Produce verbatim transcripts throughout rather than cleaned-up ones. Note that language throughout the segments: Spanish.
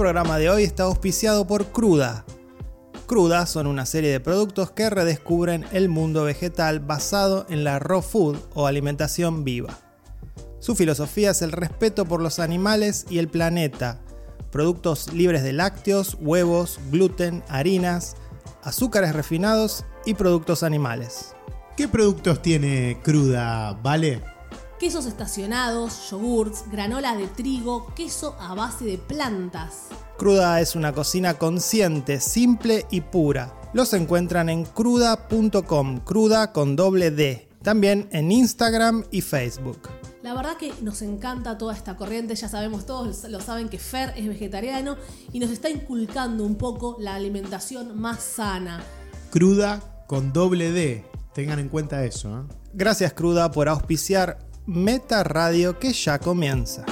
programa de hoy está auspiciado por Cruda. Cruda son una serie de productos que redescubren el mundo vegetal basado en la raw food o alimentación viva. Su filosofía es el respeto por los animales y el planeta. Productos libres de lácteos, huevos, gluten, harinas, azúcares refinados y productos animales. ¿Qué productos tiene Cruda, Vale? Quesos estacionados, yogurts, granola de trigo, queso a base de plantas. Cruda es una cocina consciente, simple y pura. Los encuentran en cruda punto com, cruda con doble D. También en Instagram y Facebook. La verdad que nos encanta toda esta corriente, ya sabemos, todos lo saben que Fer es vegetariano y nos está inculcando un poco la alimentación más sana. Cruda con doble D, tengan en cuenta eso, ¿eh? Gracias Cruda por auspiciar Meta Radio, que ya comienza.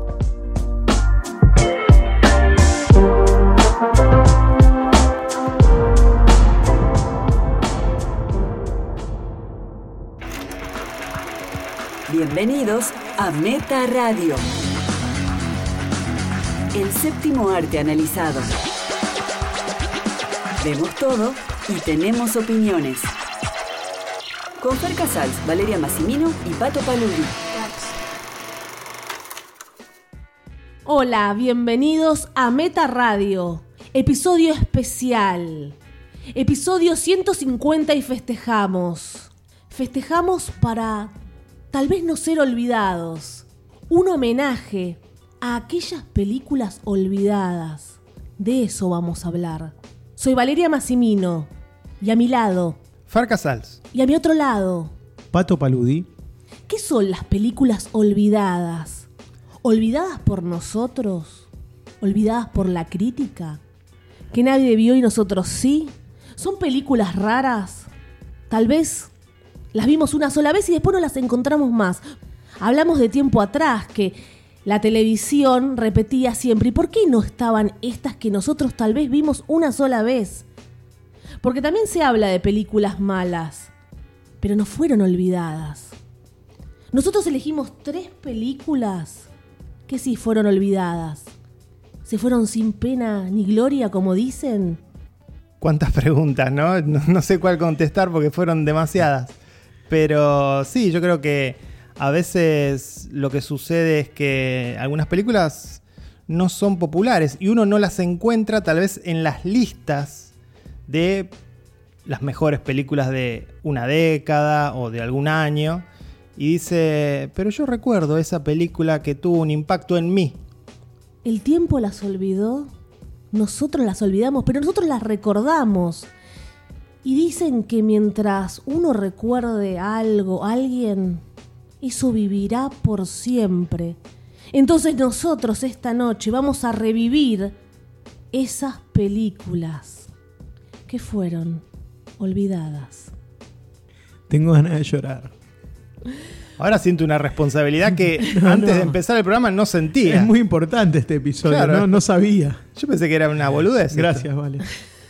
Bienvenidos a Meta Radio, el séptimo arte analizado. Vemos todo y tenemos opiniones. Con Fer Casals, Valeria Massimino y Pato Paludi. Hola, bienvenidos a Meta Radio, episodio especial. Episodio ciento cincuenta y festejamos. Festejamos para tal vez no ser olvidados. Un homenaje a aquellas películas olvidadas. De eso vamos a hablar. Soy Valeria Massimino y a mi lado Fer Casals. Y a mi otro lado, Pato Paludi. ¿Qué son las películas olvidadas? ¿Olvidadas por nosotros? ¿Olvidadas por la crítica? ¿Que nadie vio y nosotros sí? ¿Son películas raras? Tal vez las vimos una sola vez y después no las encontramos más. Hablamos de tiempo atrás que la televisión repetía siempre. ¿Y por qué no estaban estas que nosotros tal vez vimos una sola vez? Porque también se habla de películas malas, pero no fueron olvidadas. Nosotros elegimos tres películas que sí fueron olvidadas. ¿Se fueron sin pena ni gloria, como dicen? Cuántas preguntas, ¿no? No, no sé cuál contestar porque fueron demasiadas. Pero sí, yo creo que a veces lo que sucede es que algunas películas no son populares y uno no las encuentra tal vez en las listas de las mejores películas de una década o de algún año y dice, pero yo recuerdo esa película que tuvo un impacto en mí. El tiempo las olvidó, nosotros las olvidamos, pero nosotros las recordamos. Y dicen que mientras uno recuerde algo, alguien, eso vivirá por siempre. Entonces nosotros esta noche vamos a revivir esas películas que fueron olvidadas. Tengo ganas de llorar. Ahora siento una responsabilidad que no, antes no. de empezar el programa no sentía. Es muy importante este episodio, claro. no, no sabía. Yo pensé que era una boludez. Gracias, esto. Vale.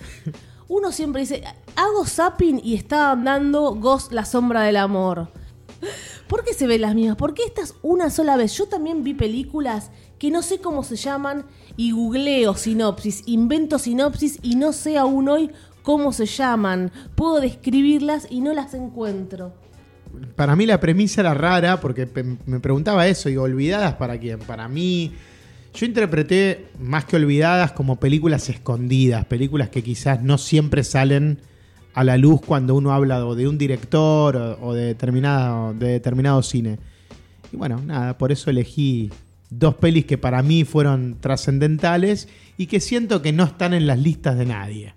Uno siempre dice, hago zapping y está dando Ghost, la sombra del amor. ¿Por qué se ven las mismas? ¿Por qué estas una sola vez? Yo también vi películas que no sé cómo se llaman y googleo sinopsis, invento sinopsis y no sé aún hoy cómo se llaman. Puedo describirlas y no las encuentro. Para mí la premisa era rara porque me preguntaba eso, y olvidadas para quién. Para mí, yo interpreté más que olvidadas como películas escondidas, películas que quizás no siempre salen a la luz cuando uno habla de un director o, o de, determinado, de determinado cine. Y bueno, nada, por eso elegí dos pelis que para mí fueron trascendentales y que siento que no están en las listas de nadie.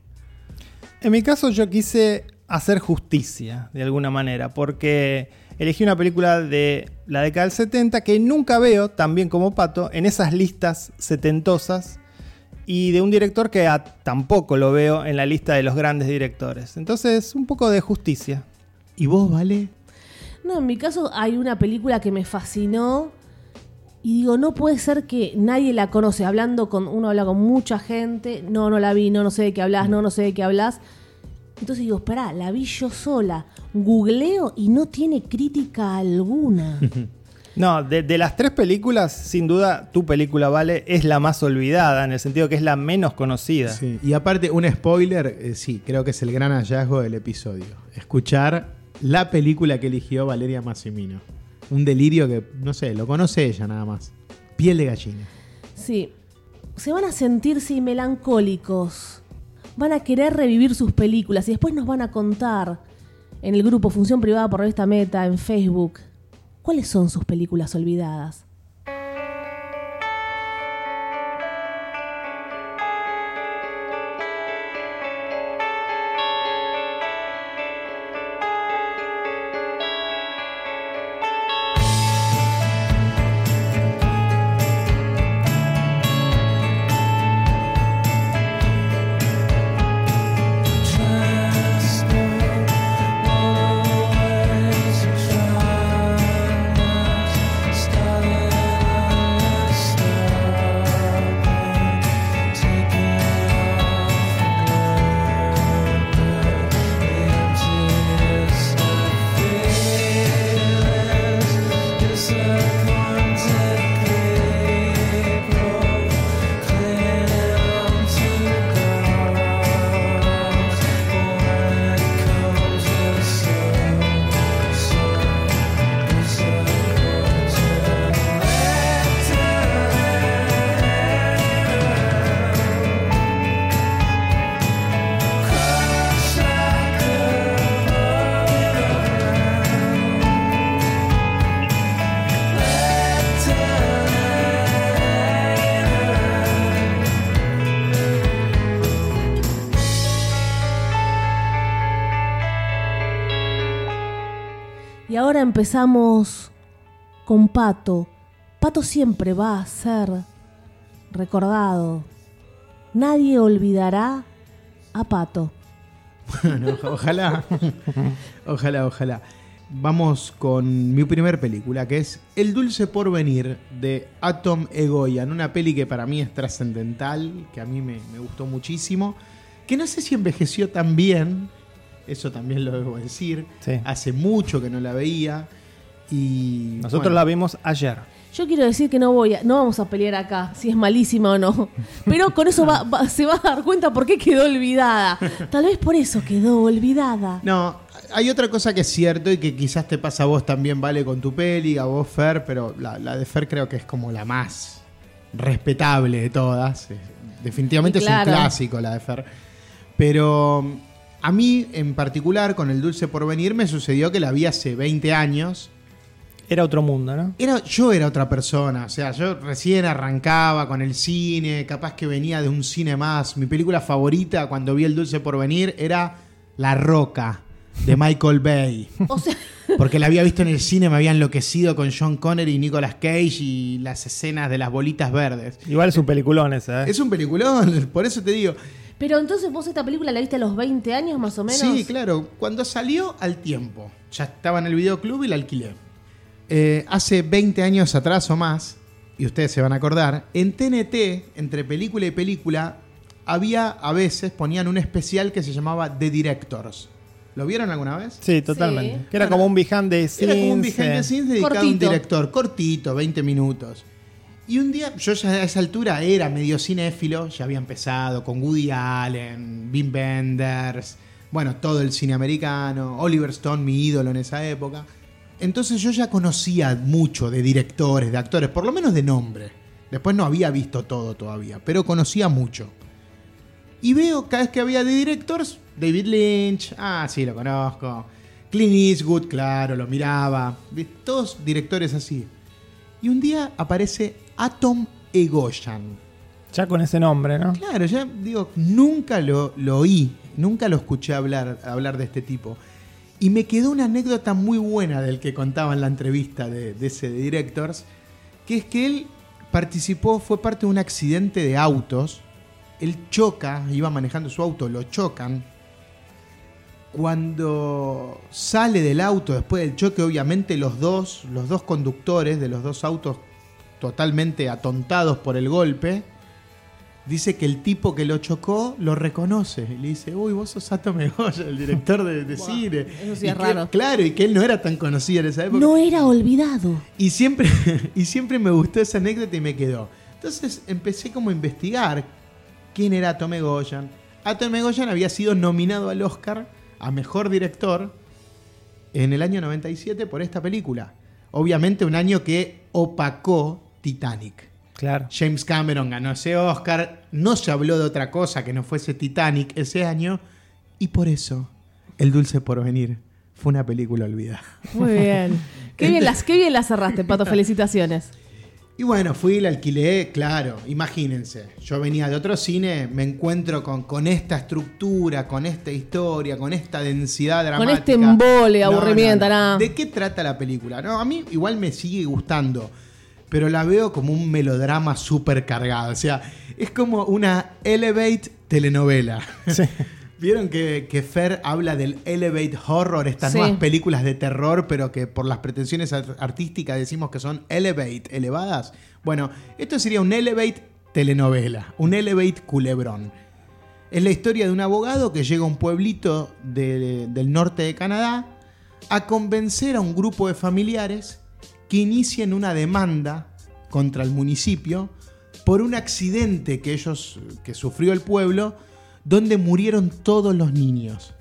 En mi caso yo quise hacer justicia de alguna manera, porque elegí una película de la década del setenta que nunca veo, tan bien como Pato, en esas listas setentosas, y de un director que a, tampoco lo veo en la lista de los grandes directores. Entonces, un poco de justicia. ¿Y vos, Vale? No, en mi caso hay una película que me fascinó y digo, no puede ser que nadie la conoce. Hablando con, uno habla con mucha gente, no, no la vi, no, no sé de qué hablas, no, no sé de qué hablas. Entonces digo, esperá, la vi yo sola, googleo y no tiene crítica alguna. No, de, de las tres películas, sin duda, tu película, Vale, es la más olvidada, en el sentido que es la menos conocida. Sí. Y aparte, un spoiler, eh, sí, creo que es el gran hallazgo del episodio. Escuchar la película que eligió Valeria Massimino. Un delirio que, no sé, lo conoce ella nada más. Piel de gallina. Sí. Se van a sentir, sí, melancólicos. Van a querer revivir sus películas y después nos van a contar en el grupo Función Privada por Revista Meta, en Facebook, ¿cuáles son sus películas olvidadas? Y ahora empezamos con Pato. Pato siempre va a ser recordado. Nadie olvidará a Pato. Bueno, ojalá. Ojalá, ojalá. Vamos con mi primer película, que es El dulce porvenir, de Atom Egoyan. Una peli que para mí es trascendental, que a mí me, me gustó muchísimo. Que no sé si envejeció tan bien, eso también lo debo decir. Sí. Hace mucho que no la veía. Y nosotros bueno, la vimos ayer. Yo quiero decir que no voy a, no vamos a pelear acá si es malísima o no. Pero con eso va, va, se va a dar cuenta por qué quedó olvidada. Tal vez por eso quedó olvidada. No, hay otra cosa que es cierto y que quizás te pasa a vos también, Vale, con tu peli, a vos, Fer, pero la, la de Fer creo que es como la más respetable de todas. Definitivamente claro. Es un clásico la de Fer. Pero a mí, en particular, con El dulce porvenir, me sucedió que la vi hace veinte años. Era otro mundo, ¿no? Era, yo era otra persona, o sea, yo recién arrancaba con el cine, capaz que venía de un cine más. Mi película favorita cuando vi El dulce porvenir era La Roca, de Michael Bay. O sea, porque la había visto en el cine, me había enloquecido con Sean Connery y Nicolas Cage y las escenas de las bolitas verdes. Igual es un peliculón ese, ¿eh? Es un peliculón, por eso te digo. pero entonces vos esta película la viste a los veinte años más o menos. Sí, claro, cuando salió al tiempo. Ya estaba en el videoclub y la alquilé. Eh, hace veinte años atrás o más, y ustedes se van a acordar, en T N T, entre película y película, había a veces, ponían un especial que se llamaba The Directors. ¿Lo vieron alguna vez? Sí, totalmente. Sí. Que era como un behind the scenes. Era como un behind the scenes dedicado a un Cortito. director, cortito, veinte minutos. Y un día, yo ya a esa altura era medio cinéfilo, ya había empezado con Woody Allen, Wim Wenders, bueno, todo el cine americano, Oliver Stone, mi ídolo en esa época. Entonces yo ya conocía mucho de directores, de actores, por lo menos de nombre. Después no había visto todo todavía, pero conocía mucho. Y veo cada vez que había de directors, David Lynch, ah, sí, lo conozco. Clint Eastwood, claro, lo miraba. Todos directores así. Y un día aparece Atom Egoyan. Ya con ese nombre, ¿no? Claro, ya digo, nunca lo, lo oí, nunca lo escuché hablar, hablar de este tipo. Y me quedó una anécdota muy buena del que contaba en la entrevista de, de ese de Directors, que es que él participó, fue parte de un accidente de autos. Él choca, iba manejando su auto, lo chocan. Cuando sale del auto después del choque, obviamente los dos, los dos conductores de los dos autos totalmente atontados por el golpe, dice que el tipo que lo chocó lo reconoce. Y le dice, uy, vos sos Atome Goya, el director de, de Wow, cine. eso sí Y es que- raro. Claro, y que él no era tan conocido en esa época. No era olvidado. Y siempre, y siempre me gustó esa anécdota y me quedó. Entonces empecé como a investigar quién era Atom Egoyan. Atom Egoyan había sido nominado al Oscar a Mejor Director en el año noventa y siete por esta película. Obviamente un año que opacó Titanic. Claro. James Cameron ganó ese Oscar, no se habló de otra cosa que no fuese Titanic ese año, y por eso El Dulce Porvenir fue una película olvidada. Muy bien. Qué bien las, qué bien las cerraste, Pato. Felicitaciones. Y bueno, fui, la alquilé, claro, imagínense, yo venía de otro cine, me encuentro con, con esta estructura, con esta historia, con esta densidad dramática. Con este embole, No, aburrimiento, no, no. nada. ¿De qué trata la película? No, a mí igual me sigue gustando, pero la veo como un melodrama súper cargado, o sea, es como una Elevate telenovela. Sí. ¿Vieron que, que Fer habla del Elevate Horror, estas Sí. nuevas películas de terror, pero que por las pretensiones art- artísticas decimos que son Elevate, elevadas? Bueno, esto sería un Elevate telenovela, un Elevate culebrón. Es la historia de un abogado que llega a un pueblito de- del norte de Canadá a convencer a un grupo de familiares que inicien una demanda contra el municipio por un accidente que ellos, que sufrió el pueblo, donde murieron todos los niños.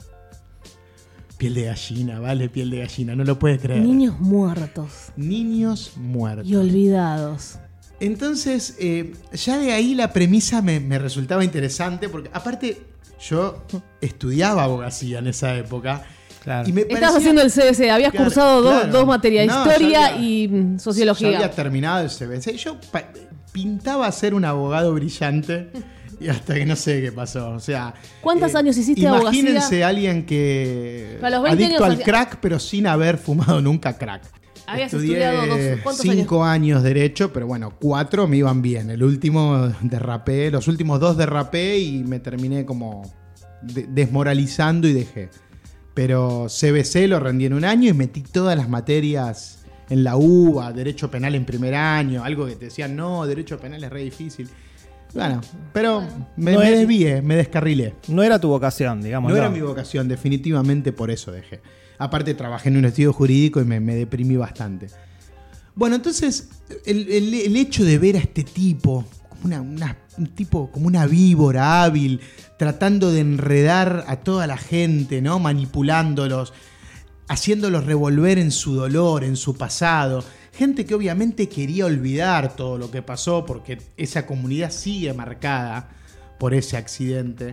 Piel de gallina, vale, piel de gallina, no lo puedes creer. Niños muertos Niños muertos. y olvidados. Entonces, eh, ya de ahí la premisa me, me resultaba interesante, porque aparte yo estudiaba abogacía en esa época. Claro. Y me Estabas parecía- haciendo el C B C, habías Claro, cursado dos, claro. dos materias, No, historia ya había- y mm, Ya sociología. había terminado el C B C. Yo pa- pintaba ser un abogado brillante y hasta que no sé qué pasó. O sea, ¿Cuántos eh, años hiciste imagínense abogacía? a alguien que A los veinte adicto años al hacía- crack, pero sin haber fumado nunca crack. Habías Estudié estudiado dos- ¿cuántos cinco años derecho, pero bueno, cuatro me iban bien. El último derrapé, los últimos dos derrapé y me terminé como de- desmoralizando y dejé. Pero C B C lo rendí en un año y metí todas las materias en la U B A, Derecho Penal en primer año, algo que te decían, no, Derecho Penal es re difícil. Bueno, pero me, No me es- desvié, me descarrilé. No era tu vocación, digamos. No era mi vocación, definitivamente por eso dejé. Aparte trabajé en un estudio jurídico y me, me deprimí bastante. Bueno, entonces el, el- el hecho de ver a este tipo, como una, una- un tipo como una víbora hábil, tratando de enredar a toda la gente, ¿no? Manipulándolos, haciéndolos revolver en su dolor, en su pasado. Gente que obviamente quería olvidar todo lo que pasó porque esa comunidad sigue marcada por ese accidente.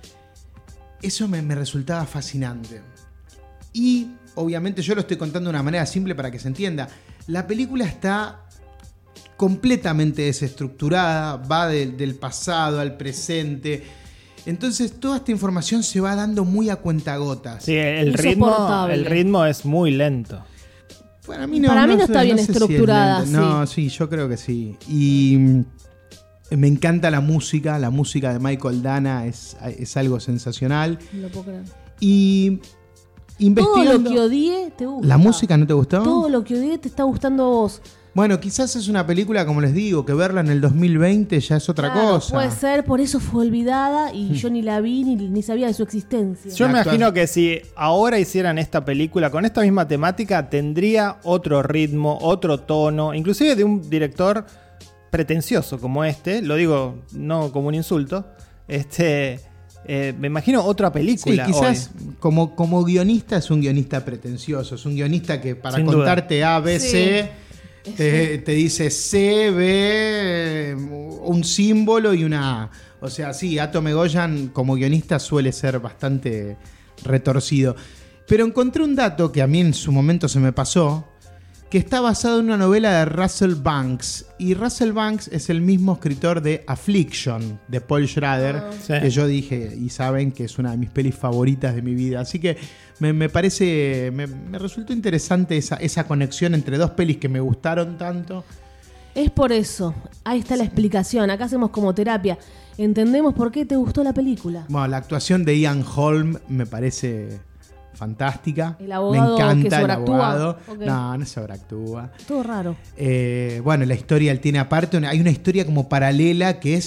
Eso me, me resultaba fascinante. Y obviamente yo lo estoy contando de una manera simple para que se entienda. La película está completamente desestructurada, va de- del pasado al presente. Entonces toda esta información se va dando muy a cuentagotas. Sí, el ritmo, Insoportable. el ritmo es muy lento. Para mí Para mí no sé- está bien sé si es estructurada, lenta. No, sí, yo creo que sí. Y mm, me encanta la música. La música de Michael Dana es, es algo sensacional. No lo puedo creer. Y Todo investigando... lo que odié te gusta. ¿La música no te gustó? Todo lo que odié te está gustando a vos. Bueno, quizás es una película, como les digo, que verla en el dos mil veinte ya es otra Claro, cosa. Puede ser, por eso fue olvidada y yo ni la vi ni, ni sabía de su existencia. Yo La me actual- imagino que si ahora hicieran esta película con esta misma temática, tendría otro ritmo, otro tono, inclusive de un director pretencioso como este, lo digo no como un insulto, este, eh, me imagino otra Sí, película. quizás hoy. como, como guionista es un guionista pretencioso, es un guionista que para Sin duda. contarte A, B, Sí. C, te, te dice C, B, un símbolo y una A. O sea, sí, Atom Egoyan como guionista suele ser bastante retorcido. Pero encontré un dato que a mí en su momento se me pasó, que está basado en una novela de Russell Banks. Y Russell Banks es el mismo escritor de Affliction, de Paul Schrader, Ah. Sí. que yo dije, y saben que es una de mis pelis favoritas de mi vida. Así que me, me parece, me, me resultó interesante esa, esa conexión entre dos pelis que me gustaron tanto. Es por eso. Ahí está la explicación. Acá hacemos como terapia. Entendemos por qué te gustó la película. Bueno, la actuación de Ian Holm me parece fantástica. El abogado me encanta que el sobreactúa. abogado. Ok. No, no sobreactúa. Todo raro. Eh, bueno, la historia él tiene aparte, una- hay una historia como paralela que es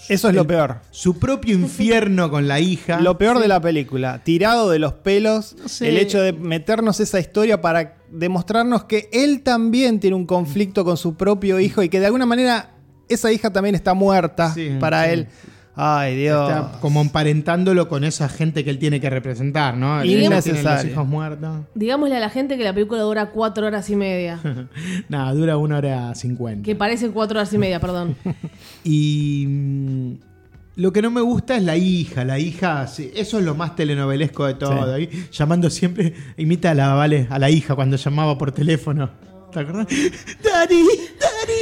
Eso es el, lo peor. Su propio infierno con la hija. Lo peor sí. de la película. Tirado de los pelos. No sé. El hecho de meternos esa historia para demostrarnos que él también tiene un conflicto con su propio hijo y que de alguna manera esa hija también está muerta sí, para sí. él. Ay, Dios. Está como emparentándolo con esa gente que él tiene que representar, ¿no? Innecesario. Los hijos muertos. Digámosle a la gente que la película dura cuatro horas y media. Nada, dura una hora cincuenta. Que parece cuatro horas y media, perdón. Y mmm, lo que no me gusta es la hija. La hija, sí, eso es lo más telenovelesco de todo. Sí. Ahí, llamando siempre, imita a la, vale, a la hija cuando llamaba por teléfono. ¿Te acuerdas? ¡Daddy! ¡Daddy!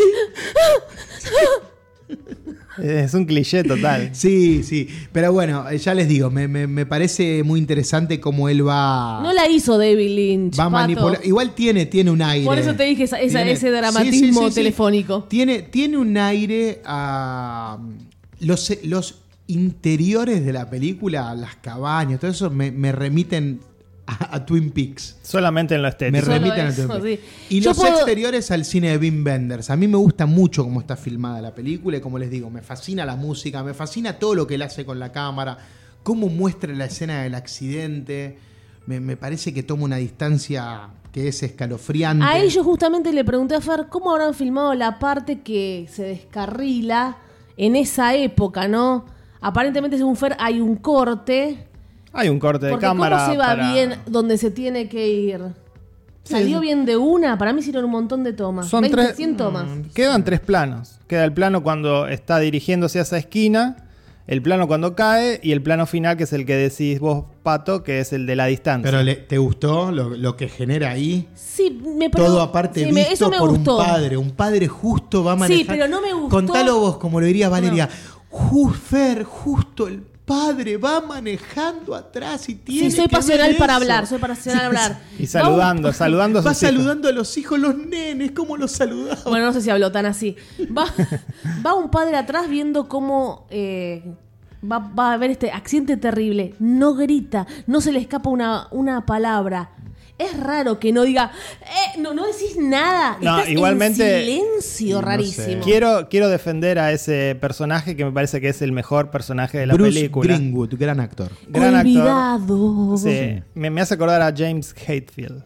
Es un cliché total. Sí, sí. Pero bueno, ya les digo, me, me, me parece muy interesante cómo él va... No la hizo David Lynch, Va a manipular. Igual tiene, tiene un aire. Por eso te dije esa, esa, tiene, ese dramatismo sí, sí, sí, telefónico. Sí. Tiene, tiene un aire a... Los, los interiores de la película, las cabañas, todo eso me, me remiten... A, a Twin Peaks. Solamente en lo estético. Me remiten a Twin Peaks. Sí. Y Yo los puedo... exteriores al cine de Wim Wenders. A mí me gusta mucho cómo está filmada la película y como les digo, me fascina la música, me fascina todo lo que él hace con la cámara, cómo muestra la escena del accidente. Me, me parece que toma una distancia que es escalofriante. A ellos justamente le pregunté a Fer cómo habrán filmado la parte que se descarrila en esa época, ¿no? Aparentemente, según Fer, hay un corte... Hay un corte de Porque cámara. ¿cómo se va para... bien donde se tiene que ir? ¿Salió sí. bien de una? Para mí hicieron un montón de tomas. Son veinte, tres, cien tomas. Quedan tres planos. Queda el plano cuando está dirigiéndose a esa esquina, el plano cuando cae y el plano final, que es el que decís vos, Pato, que es el de la distancia. ¿Pero le, te gustó lo, lo que genera ahí? Sí, me Todo pero, aparte sí, visto me, eso me por gustó. un padre. Un padre justo va a manejar. Sí, pero no me gustó. Contalo vos, como lo diría Valeria. No. Fer, justo el padre va manejando atrás y tiene sí, soy que pasional ver para eso. hablar, soy pasional para hablar. Y saludando, va, saludando a sus Va hijos. saludando a los hijos, los nenes, ¿cómo los saludaba? Bueno, no sé si habló tan así. Va, va un padre atrás viendo cómo eh, va, va a ver este accidente terrible. No grita, no se le escapa una, una palabra. Es raro que no diga, eh, no, no decís nada. No, Estás igualmente, en silencio, no rarísimo. Sé. Quiero, quiero defender a ese personaje que me parece que es el mejor personaje de la Bruce película. Greenwood, gran actor. Gran olvidado. Actor. Sí, me, me hace acordar a James Hetfield.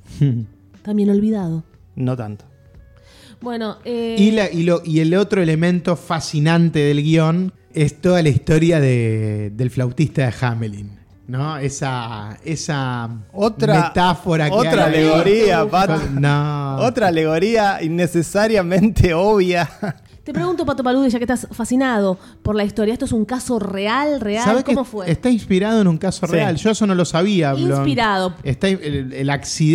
También olvidado. No tanto. Bueno, eh... y, la, y, lo, y el otro elemento fascinante del guión es toda la historia de, del flautista de Hamelin. ¿No? Esa, esa otra, metáfora que Otra hay alegoría, Pato. No. Otra alegoría innecesariamente obvia. Te pregunto, Pato Palude, ya que estás fascinado por la historia, ¿esto es un caso real, real? ¿Sabes ¿Cómo que fue? Está inspirado en un caso sí. real. Yo eso no lo sabía. Inspirado. Está el, el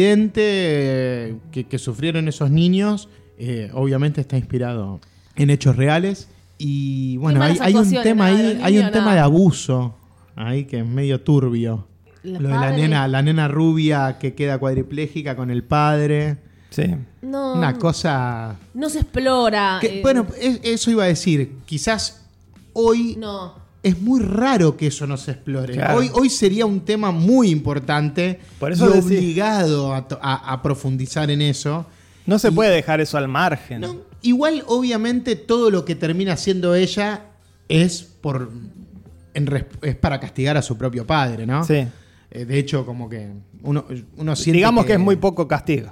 accidente que, que sufrieron esos niños, eh, obviamente está inspirado en hechos reales. Y bueno, hay, hay un tema ahí, hay un tema de abuso. Ahí que es medio turbio. Lo de la nena, la nena rubia que queda cuadriplégica con el padre. Sí. No, Una cosa... No se explora. Que, eh, bueno, es, eso iba a decir. Quizás hoy no. es muy raro que eso no se explore. Claro. Hoy, hoy sería un tema muy importante. Por eso y decís, obligado a, a, a profundizar en eso. No se y, puede dejar eso al margen. No, igual, obviamente, todo lo que termina haciendo ella es por... En res- es para castigar a su propio padre, ¿no? Sí. Eh, de hecho, como que uno, uno siente Digamos que... que es muy poco castigo.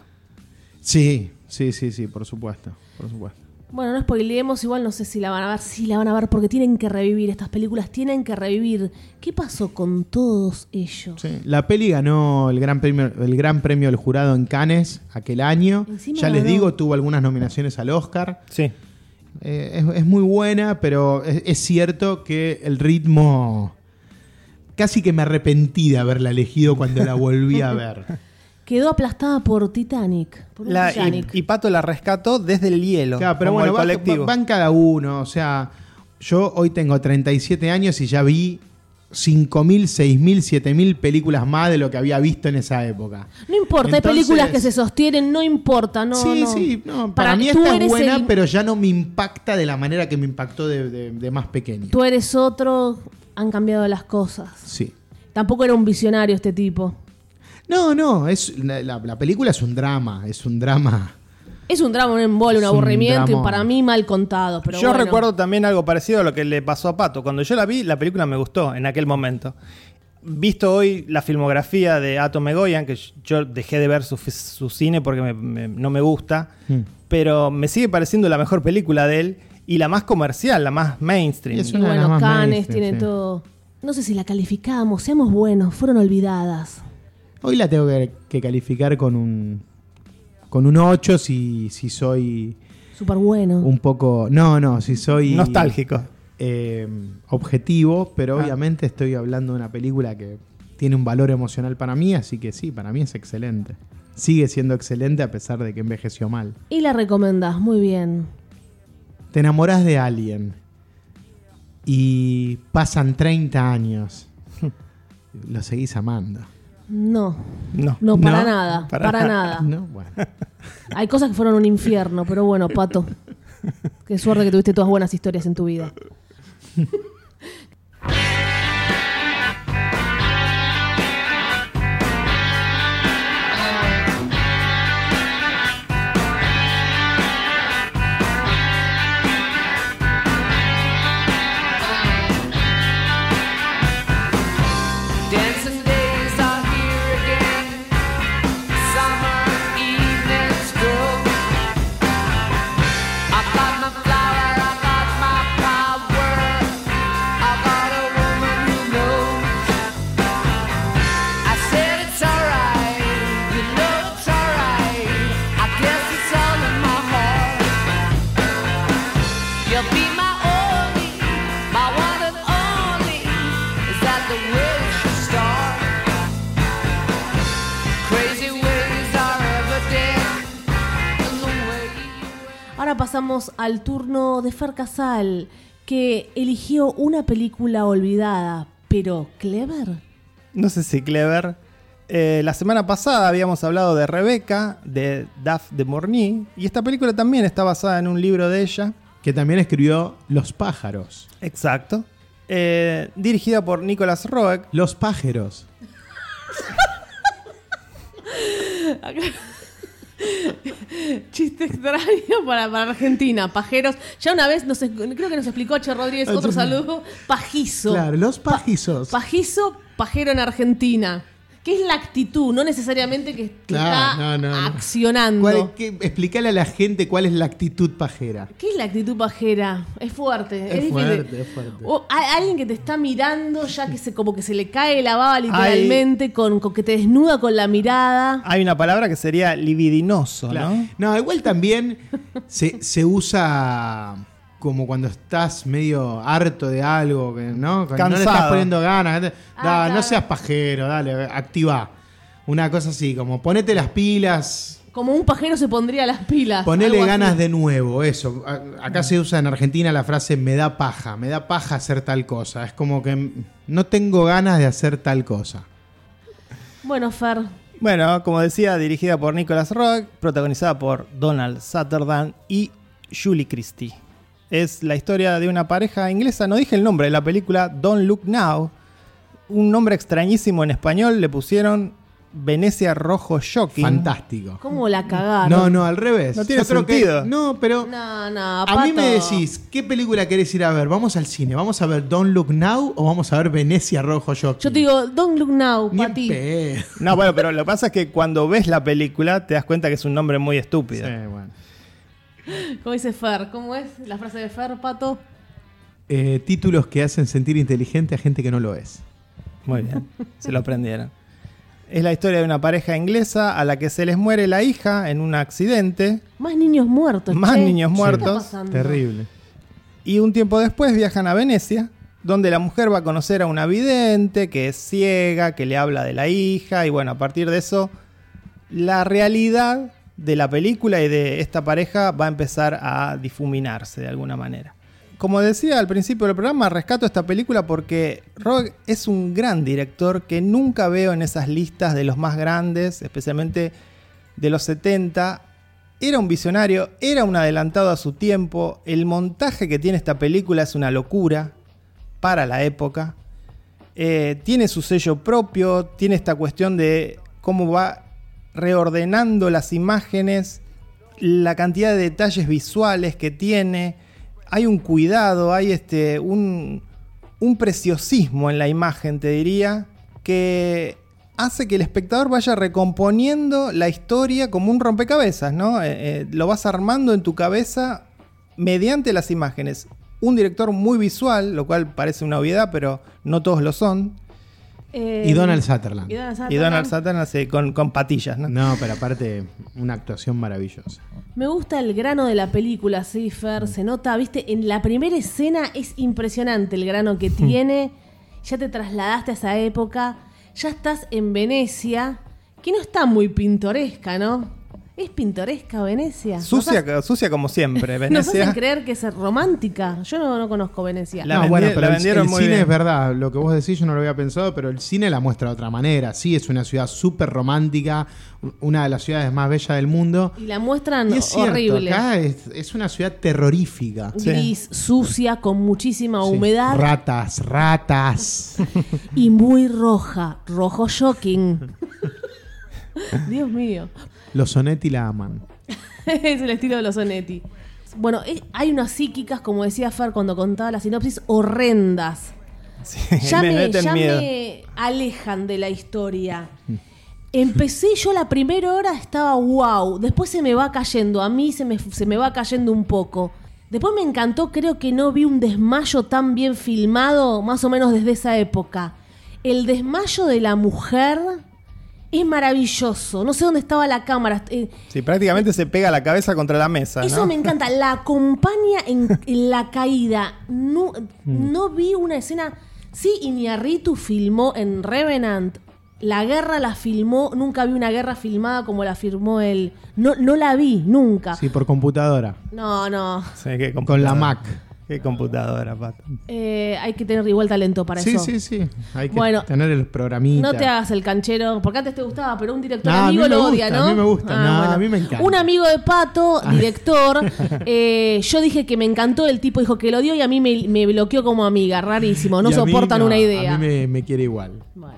Sí, sí, sí, sí, por supuesto, por supuesto. Bueno, no spoileemos, igual no sé si la van a ver. Sí, la van a ver porque tienen que revivir. Estas películas tienen que revivir. ¿Qué pasó con todos ellos? Sí. La peli ganó el gran premio, el gran premio del jurado en Cannes aquel año. Encima ya les ganó. digo, tuvo algunas nominaciones al Oscar. Sí. Eh, es, es muy buena, pero es, es cierto que el ritmo... Casi que me arrepentí de haberla elegido cuando la volví a ver. Quedó aplastada por Titanic. Por un La, Titanic. y, y Pato la rescató desde el hielo. Claro, pero como bueno, el va- colectivo. va- van cada uno. O sea, yo hoy tengo treinta y siete años y ya vi cinco mil, seis mil, siete mil películas más de lo que había visto en esa época. No importa, Entonces- hay películas que se sostienen, no importa, no. sí, no. sí, no, para, Para- mí tú esta es eres buena, el- pero ya no me impacta de la manera que me impactó de, de- de más pequeño. Tú eres otro, han cambiado las cosas. Sí. Tampoco era un visionario este tipo. No, no, es la, la- la película es un drama, es un drama Es un drama, un embole, un Es un aburrimiento y dramón. para mí mal contado. Pero yo bueno. recuerdo también algo parecido a lo que le pasó a Pato. Cuando yo la vi, la película me gustó en aquel momento. Visto hoy la filmografía de Atom Egoyan, que yo dejé de ver su, su cine porque me, me, no me gusta, Mm. pero me sigue pareciendo la mejor película de él y la más comercial, la más mainstream. Y es Y una de las bueno, más Cannes mainstream, tiene sí. todo. No sé si la calificamos, seamos buenos, fueron olvidadas. Hoy la tengo que, que calificar con un con un ocho si, si soy Súper bueno. un poco... No, no, si soy... Nostálgico. eh, objetivo, pero Ah. obviamente estoy hablando de una película que tiene un valor emocional para mí, así que sí, para mí es excelente. Sigue siendo excelente a pesar de que envejeció mal. Y la recomendás, muy bien. Te enamorás de alguien y pasan treinta años. Lo seguís amando. No, No. no, para No, nada, para para, nada. nada. No, bueno. Hay cosas que fueron un infierno, pero bueno, Pato. Qué suerte que tuviste todas buenas historias en tu vida. Dancing days are here again. Summer evenings go. I got my flower, I got my power. I got a woman who knows. I said it's alright, you know it's alright. I guess it's all in my heart. You'll be my only, my one and only. Is that the way it should start? Crazy ways are evident in the way you Ahora pasamos al turno de Fer Casal, que eligió una película olvidada, pero clever. No sé si clever. Eh, la semana pasada habíamos hablado de Rebeca, de Daphne de Morny, y esta película también está basada en un libro de ella. Que también escribió Los pájaros. Exacto. Eh, dirigida por Nicholas Roeg. Los pájaros. Chiste extraño para, para Argentina, pajeros. Ya una vez, nos, creo que nos explicó Che Rodríguez, otro saludo, pajizo. Claro, los pajizos. Pajizo, pajero en Argentina. ¿Qué es la actitud? No necesariamente que, que Claro, está no, no, no. accionando. ¿Cuál- qué- explícale a la gente cuál es la actitud pajera. ¿Qué es la actitud pajera? Es fuerte. Es, Es difícil. fuerte, es fuerte. O hay alguien que te está mirando ya que se como que se le cae la baba literalmente, con, con que te desnuda con la mirada. Hay una palabra que sería libidinoso, Claro. ¿no? No, igual también se, se usa como cuando estás medio harto de algo, que, ¿no? Cuando no le estás Cansado. poniendo ganas. Da, Ah, claro. No seas pajero, dale, activa. Una cosa así, como ponete las pilas, Como un pajero se pondría las pilas. ponele algo ganas así. de nuevo, eso. A- Acá se usa en Argentina la frase me da paja, me da paja hacer tal cosa. Es como que mm, no tengo ganas de hacer tal cosa. Bueno, Fer, Bueno, como decía, dirigida por Nicholas Roeg, protagonizada por Donald Sutherland y Julie Christie. Es la historia de una pareja inglesa, no dije el nombre de la película, Don't Look Now. Un nombre extrañísimo en español, le pusieron Venecia Rojo Shocking. Fantástico. ¿cómo la cagaron? No, no, al revés. No tiene Yo creo que- sentido. no, pero No, no, a mí Pato. me decís, ¿qué película querés ir a ver? ¿Vamos al cine? ¿Vamos a ver Don't Look Now o vamos a ver Venecia Rojo Shocking? Yo te digo, don't look now, Ni en Pati. pedo. No, bueno, pero lo que pasa es que cuando ves la película te das cuenta que es un nombre muy estúpido. Sí, bueno. ¿Cómo dice Fer? ¿Cómo es la frase de Fer, Pato? Eh, títulos que hacen sentir inteligente a gente que no lo es. Muy bien, se lo aprendieron. Es la historia de una pareja inglesa a la que se les muere la hija en un accidente Más niños muertos. Más che. niños ¿Qué muertos. está pasando? Terrible. y un tiempo después viajan a Venecia, donde la mujer va a conocer a una vidente que es ciega, que le habla de la hija y bueno, a partir de eso la realidad de la película y de esta pareja va a empezar a difuminarse de alguna manera. Como decía al principio del programa, rescato esta película porque Roeg es un gran director que nunca veo en esas listas de los más grandes, especialmente de los setenta. Era un visionario, era un adelantado a su tiempo. El montaje que tiene esta película es una locura para la época. Eh, tiene su sello propio, tiene esta cuestión de cómo va reordenando las imágenes la cantidad de detalles visuales que tiene. Hay un cuidado, hay este un, un preciosismo en la imagen, te diría, que hace que el espectador vaya recomponiendo la historia como un rompecabezas, ¿no? Eh, eh, lo vas armando en tu cabeza mediante las imágenes. Un director muy visual, lo cual parece una obviedad, pero no todos lo son. Eh, Y Donald Sutherland. y Donald Y Donald Sutherland. Sutherland sí, con, con patillas, ¿no? No, pero aparte, una actuación maravillosa. Me gusta el grano de la película, sí, Fer. Se nota, viste, en la primera escena es impresionante el grano que tiene. Ya te trasladaste a esa época. Ya estás en Venecia, que no está muy pintoresca, ¿no? ¿Es pintoresca Venecia? Sucia, Nos, ha- sucia como siempre, nos Venecia. hacen creer que es romántica. Yo no, no conozco Venecia. La no, vendi- bueno, la pero el, vendieron el muy cine bien. es verdad. Lo que vos decís yo no lo había pensado, pero el cine la muestra de otra manera. Sí, es una ciudad súper romántica, una de las ciudades más bellas del mundo. Y la muestran Y es cierto, horrible. acá es, es una ciudad terrorífica. Gris, sucia, con muchísima Sí. humedad Ratas, ratas. y muy roja. Rojo shocking. Dios mío. Los Sonetti la aman. Es el estilo de los Sonetti. Bueno, eh, hay unas psíquicas, como decía Fer cuando contaba la sinopsis, horrendas. Sí, Ya, me me, meten ya miedo. me alejan de la historia. Empecé yo la primera hora, estaba wow. Después se me va cayendo, a mí se me, se me va cayendo un poco. Después me encantó, creo que no vi un desmayo tan bien filmado, más o menos desde esa época. El desmayo de la mujer es maravilloso. No sé dónde estaba la cámara. Eh, Sí, prácticamente se pega la cabeza contra la mesa, Eso ¿no? me encanta. La acompaña en, en la caída. No, no vi una escena. Sí, Iñárritu filmó en Revenant. La guerra la filmó. Nunca vi una guerra filmada como la filmó él. No, no la vi, nunca. Sí, por computadora. No, no. Sí, qué Con computadora. la Mac. Qué computadora, Pato. Eh, hay que tener igual talento para Sí, eso. sí, sí. Hay que Bueno, tener el programita. No te hagas el canchero, porque antes te gustaba, pero un director No, a amigo mí me lo gusta, odia, ¿no? a mí me gusta, no, a mí me encanta. Un amigo de Pato, director, eh, yo dije que me encantó, el tipo dijo que lo odió y a mí me, me bloqueó como amiga, rarísimo, no Y a mí soportan no, una idea. A mí me, me quiere igual. Bueno.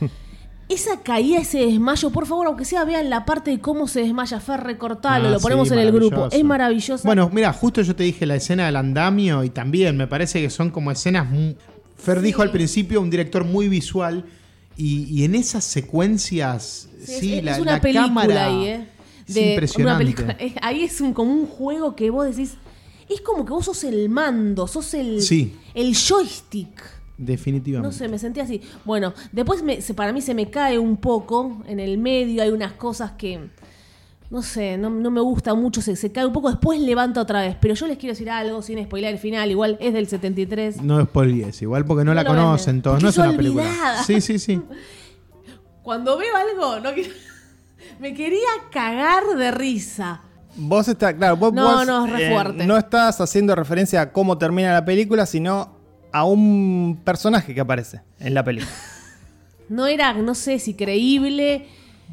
Esa caída, ese desmayo, por favor, aunque sea vean la parte de cómo se desmaya Fer, recortalo, Ah, lo ponemos sí, en el grupo. maravilloso. Es maravilloso. Bueno, mira, justo yo te dije la escena del andamio y también me parece que son como escenas... muy- Fer Sí. dijo al principio un director muy visual y, y en esas secuencias, Sí, sí, es, la, es una la película cámara ahí, ¿eh? es De- impresionante. una película. Es- ahí es un, como un juego que vos decís. Es como que vos sos el mando, sos el, Sí. el joystick. Definitivamente. No sé, me sentí así. Bueno, después me- se- para mí se me cae un poco en el medio. Hay unas cosas que, no sé, no, no me gusta mucho. Se, se cae un poco, después levanta otra vez. Pero yo les quiero decir algo sin spoiler el final. Igual es del setenta y tres. No spoilees, igual porque no, No la lo conocen venden. todos. Porque No es es una película. olvidada. Sí, sí, sí. Cuando veo algo, no quiero- me quería cagar de risa. Vos estás, claro, vos, No, vos, no, es re eh, fuerte. no estás haciendo referencia a cómo termina la película, sino a un personaje que aparece en la película. No era, no sé si creíble.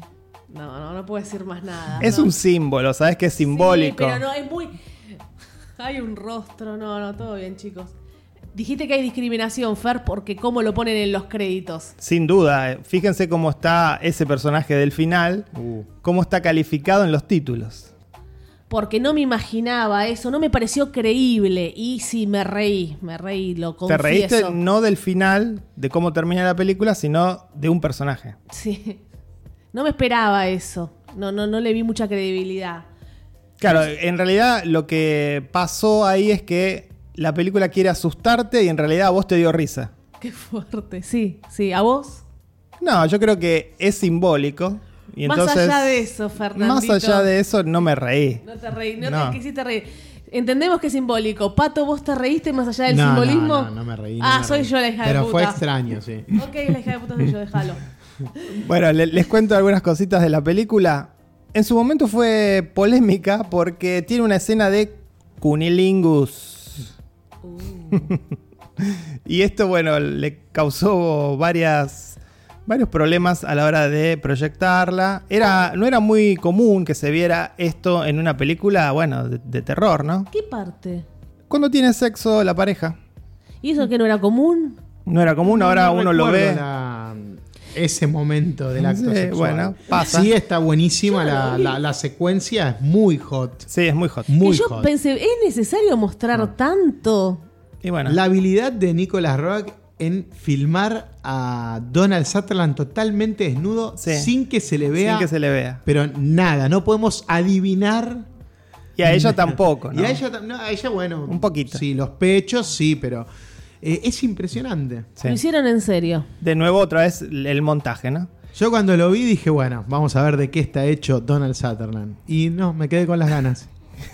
No, no, no puedo decir más nada. Es no. un símbolo, ¿sabes? Que es Sí, simbólico. pero no, es muy. Hay un rostro, no, no, todo bien, chicos. Dijiste que hay discriminación, Fer, porque cómo lo ponen en los créditos. Sin duda, eh, fíjense cómo está ese personaje del final, Uh. cómo está calificado en los títulos. Porque no me imaginaba eso, no me pareció creíble. Y sí, me reí, me reí, lo confieso. Te reíste no del final, de cómo termina la película, sino de un personaje. Sí. No me esperaba eso. No, no, no le vi mucha credibilidad. Claro, en realidad lo que pasó ahí es que la película quiere asustarte y en realidad a vos te dio risa. Qué fuerte. Sí, sí. ¿A vos? No, yo creo que es simbólico. Y Más entonces, allá de eso, Fernandito. Más allá de eso, no me reí. No te reí, no, No. te quisiste reír. Entendemos que es simbólico. Pato, ¿vos te reíste más allá del No, no, simbolismo? No, no, me reí. no Ah, me soy reí. yo la hija de Pero puta. fue extraño, sí. Ok, la hija de puta soy yo, déjalo. Bueno, le- les cuento algunas cositas de la película. En su momento fue polémica porque tiene una escena de cunilingus. Y esto, bueno, le causó varias, varios problemas a la hora de proyectarla. Era, no era muy común que se viera esto en una película, bueno, de, de terror, ¿no? ¿Qué parte? Cuando tiene sexo la pareja. ¿Y eso que no era común? No era común, ahora No uno lo recuerdo ve. la- ese momento del acto Sí, sexual. bueno, pasa. Sí, está buenísima la, la, la secuencia, es muy hot. Sí, es muy hot. Muy y yo hot. pensé, ¿es necesario mostrar tanto? Y bueno, La habilidad de Nicolas Roeg en filmar a Donald Sutherland totalmente desnudo Sí. sin que se le vea, sin que se le vea. pero nada, no podemos adivinar. Y a ella tampoco, ¿no? Y a ella, tam- no, a ella, bueno, Un poquito. Sí, los pechos, sí, pero eh, es impresionante. Sí. Lo hicieron en serio. De nuevo, otra vez el montaje, ¿no? Yo cuando lo vi dije, bueno, vamos a ver de qué está hecho Donald Sutherland. Y no, me quedé con las ganas.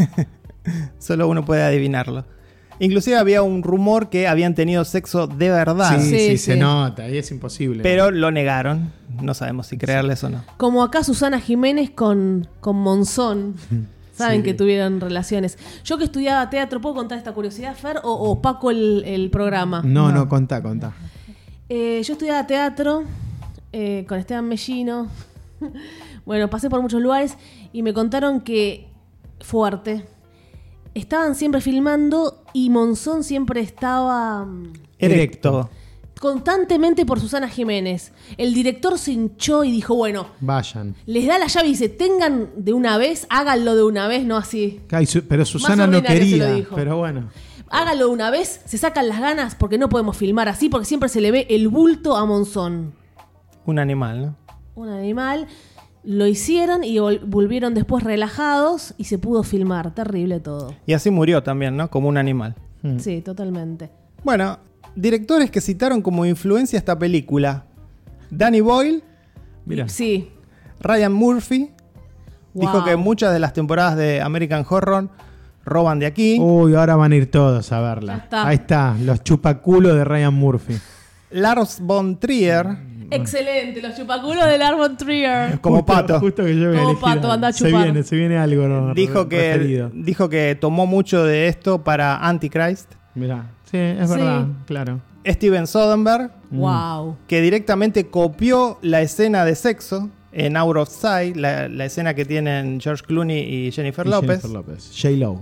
Solo uno puede adivinarlo. Inclusive había un rumor que habían tenido sexo de verdad, Sí, sí, Sí, se sí. nota, y es imposible. pero lo negaron. No sabemos si creerles o no. Como acá Susana Jiménez con, con Monzón. Saben Sí. que tuvieron relaciones. Yo que estudiaba teatro, ¿puedo contar esta curiosidad, Fer? ¿O, o Paco el, el programa? No, no, contá, contá. Eh, yo estudiaba teatro eh, con Esteban Mellino. Bueno, pasé por muchos lugares y me contaron que fuerte. Estaban siempre filmando y Monzón siempre estaba mm, Erecto. constantemente por Susana Jiménez. El director se hinchó y dijo, bueno, Vayan. les da la llave y dice, tengan de una vez, háganlo de una vez, no así. Ay, su- pero Susana no ordinario se quería, lo dijo. pero bueno. Háganlo de una vez, se sacan las ganas porque no podemos filmar así porque siempre se le ve el bulto a Monzón. Un animal, ¿no? Un animal. Lo hicieron y vol- volvieron después relajados y se pudo filmar. Terrible todo. Y así murió también, ¿no? Como un animal. Mm. Sí, totalmente. Bueno, directores que citaron como influencia esta película. Danny Boyle, Mira. Sí. Ryan Murphy. Dijo Wow. que muchas de las temporadas de American Horror roban de aquí. Uy, ahora van a ir todos a verla. Ya está. Ahí está, los chupaculos de Ryan Murphy. Lars von Trier, Excelente, los chupaculos del Arbon Trier. como Justo- pato. Justo que yo voy a Como elegir pato, algo. anda a Se chupar. viene, se viene algo. no, dijo, re- que, referido. dijo que tomó mucho de esto para Antichrist. Mirá, sí, es Sí. verdad, claro. Steven Soderbergh, Wow. que directamente copió la escena de sexo en Out of Sight, la, la escena que tienen George Clooney y Jennifer Y López. Jennifer López. J-Lo.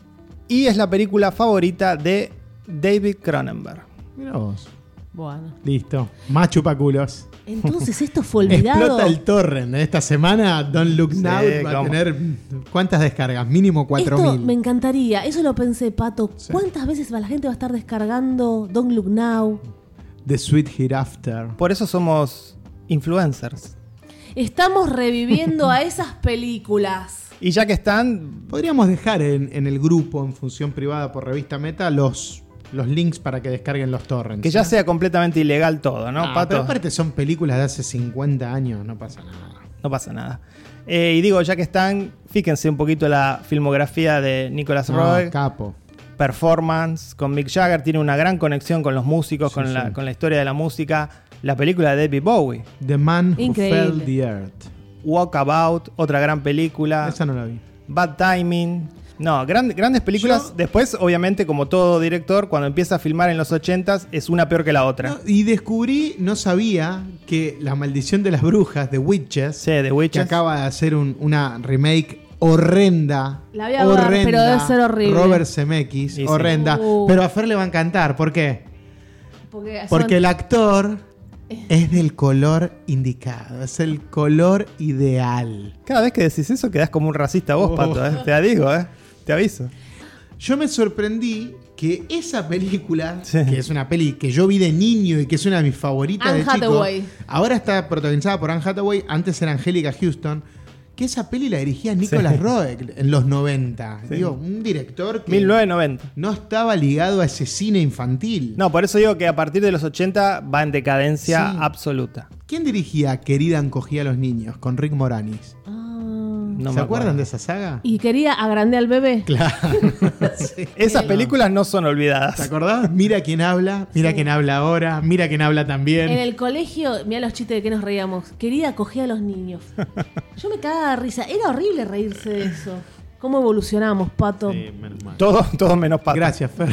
Y es la película favorita de David Cronenberg. Mira vos. Bueno. Listo. Más chupaculos. Entonces esto fue olvidado. Explota el torrent. Esta semana Don't Look Sí, Now va a cómo. tener ¿cuántas descargas? Mínimo cuatro Esto me mil. encantaría. Eso lo pensé, Pato. Sí. ¿Cuántas veces la gente va a estar descargando Don't Look Now? The Sweet Hereafter. Por eso somos influencers. Estamos reviviendo a esas películas. Y ya que están, Podríamos dejar en, en el grupo, en función privada por Revista Meta, los, los links para que descarguen los torrents. que ya ¿sí? sea completamente ilegal todo, ¿no, Ah, Pato? pero aparte son películas de hace cincuenta años, no pasa nada. No pasa nada. Eh, y digo, ya que están, fíjense un poquito la filmografía de Nicolas No, Roeg. capo. Performance con Mick Jagger, tiene una gran conexión con los músicos, Sí, con, sí. La, con la historia de la música. La película de David Bowie, The Man Who Increíble. Fell the Earth. Walkabout, otra gran película. Esa no la vi. Bad Timing. No, gran- grandes películas. Yo- Después, obviamente, como todo director, cuando empieza a filmar en los ochentas, es una peor que la otra. No, y descubrí, no sabía, que La Maldición de las Brujas, de Witches, Sí, The que Witches. acaba de hacer un- una remake horrenda. La voy a ver, horrenda, pero debe ser horrible. Robert Zemeckis, Sí, sí. horrenda. Uh. Pero a Fer le va a encantar. ¿Por qué? Porque, son- Porque el actor es del color indicado. Es el color ideal. Cada vez que decís eso, quedás como un racista vos, Oh. Pato. ¿eh? Te digo, ¿eh? Te aviso. Yo me sorprendí que esa película, Sí. que es una peli que yo vi de niño y que es una de mis favoritas Anne de chico, Hathaway. ahora está protagonizada por Anne Hathaway, antes era Angélica Houston, que esa peli la dirigía Nicolas Sí. Roeg en los noventa. Sí. Digo, un director que mil novecientos noventa. no estaba ligado a ese cine infantil. No, por eso digo que a partir de los ochenta va en decadencia Sí. absoluta. ¿Quién dirigía Querida encogía a los niños? Con Rick Moranis. Ah. No ¿Se me acuerdan acuerdo. de esa saga? Y quería agrandar al bebé. Claro. Sí. Esas Sí. películas no son ¿Te olvidadas. acordás? Mira quién habla, mira Sí. quién habla ahora, mira quién habla también. En el colegio, mira los chistes de que nos reíamos. Quería coger a los niños. Yo me cagaba de risa. Era horrible reírse de eso. ¿Cómo evolucionamos, Pato? Sí, menos mal. Todo, todo menos Pato. Gracias, Fer.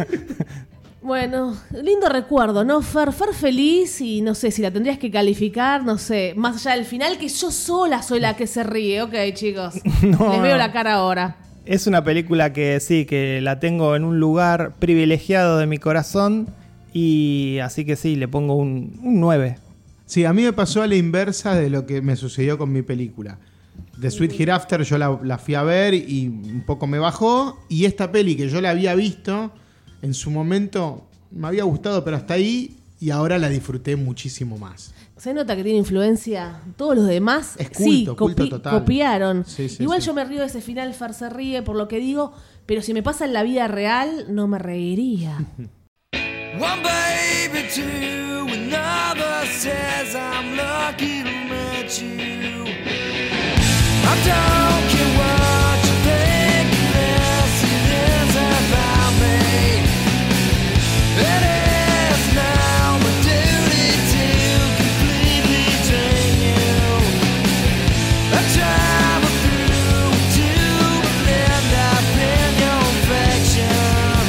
Bueno, lindo recuerdo, ¿no? Fer, Fer feliz y no sé si la tendrías que calificar, no sé. Más allá del final, que yo sola soy la que se ríe. Ok, chicos. No, Les veo no. la cara ahora. Es una película que sí, que la tengo en un lugar privilegiado de mi corazón. Y así que sí, le pongo un, un nueve. Sí, a mí me pasó a la inversa de lo que me sucedió con mi película. The Sweet Hereafter yo la, la fui a ver y un poco me bajó. Y esta peli que yo la había visto, en su momento me había gustado, pero hasta ahí, y ahora la disfruté muchísimo más. Se nota que tiene influencia. Todos los demás Es culto, sí, culto copi- total. copiaron. Sí, sí, Igual sí. yo me río de ese final, Fer se ríe por lo que digo, pero si me pasa en la vida real, no me reiría. One baby, two, another says I'm lucky to meet you. I don't care what you think, unless it is about me. It is now my duty to completely drain you. I travel through to blend up in your affection.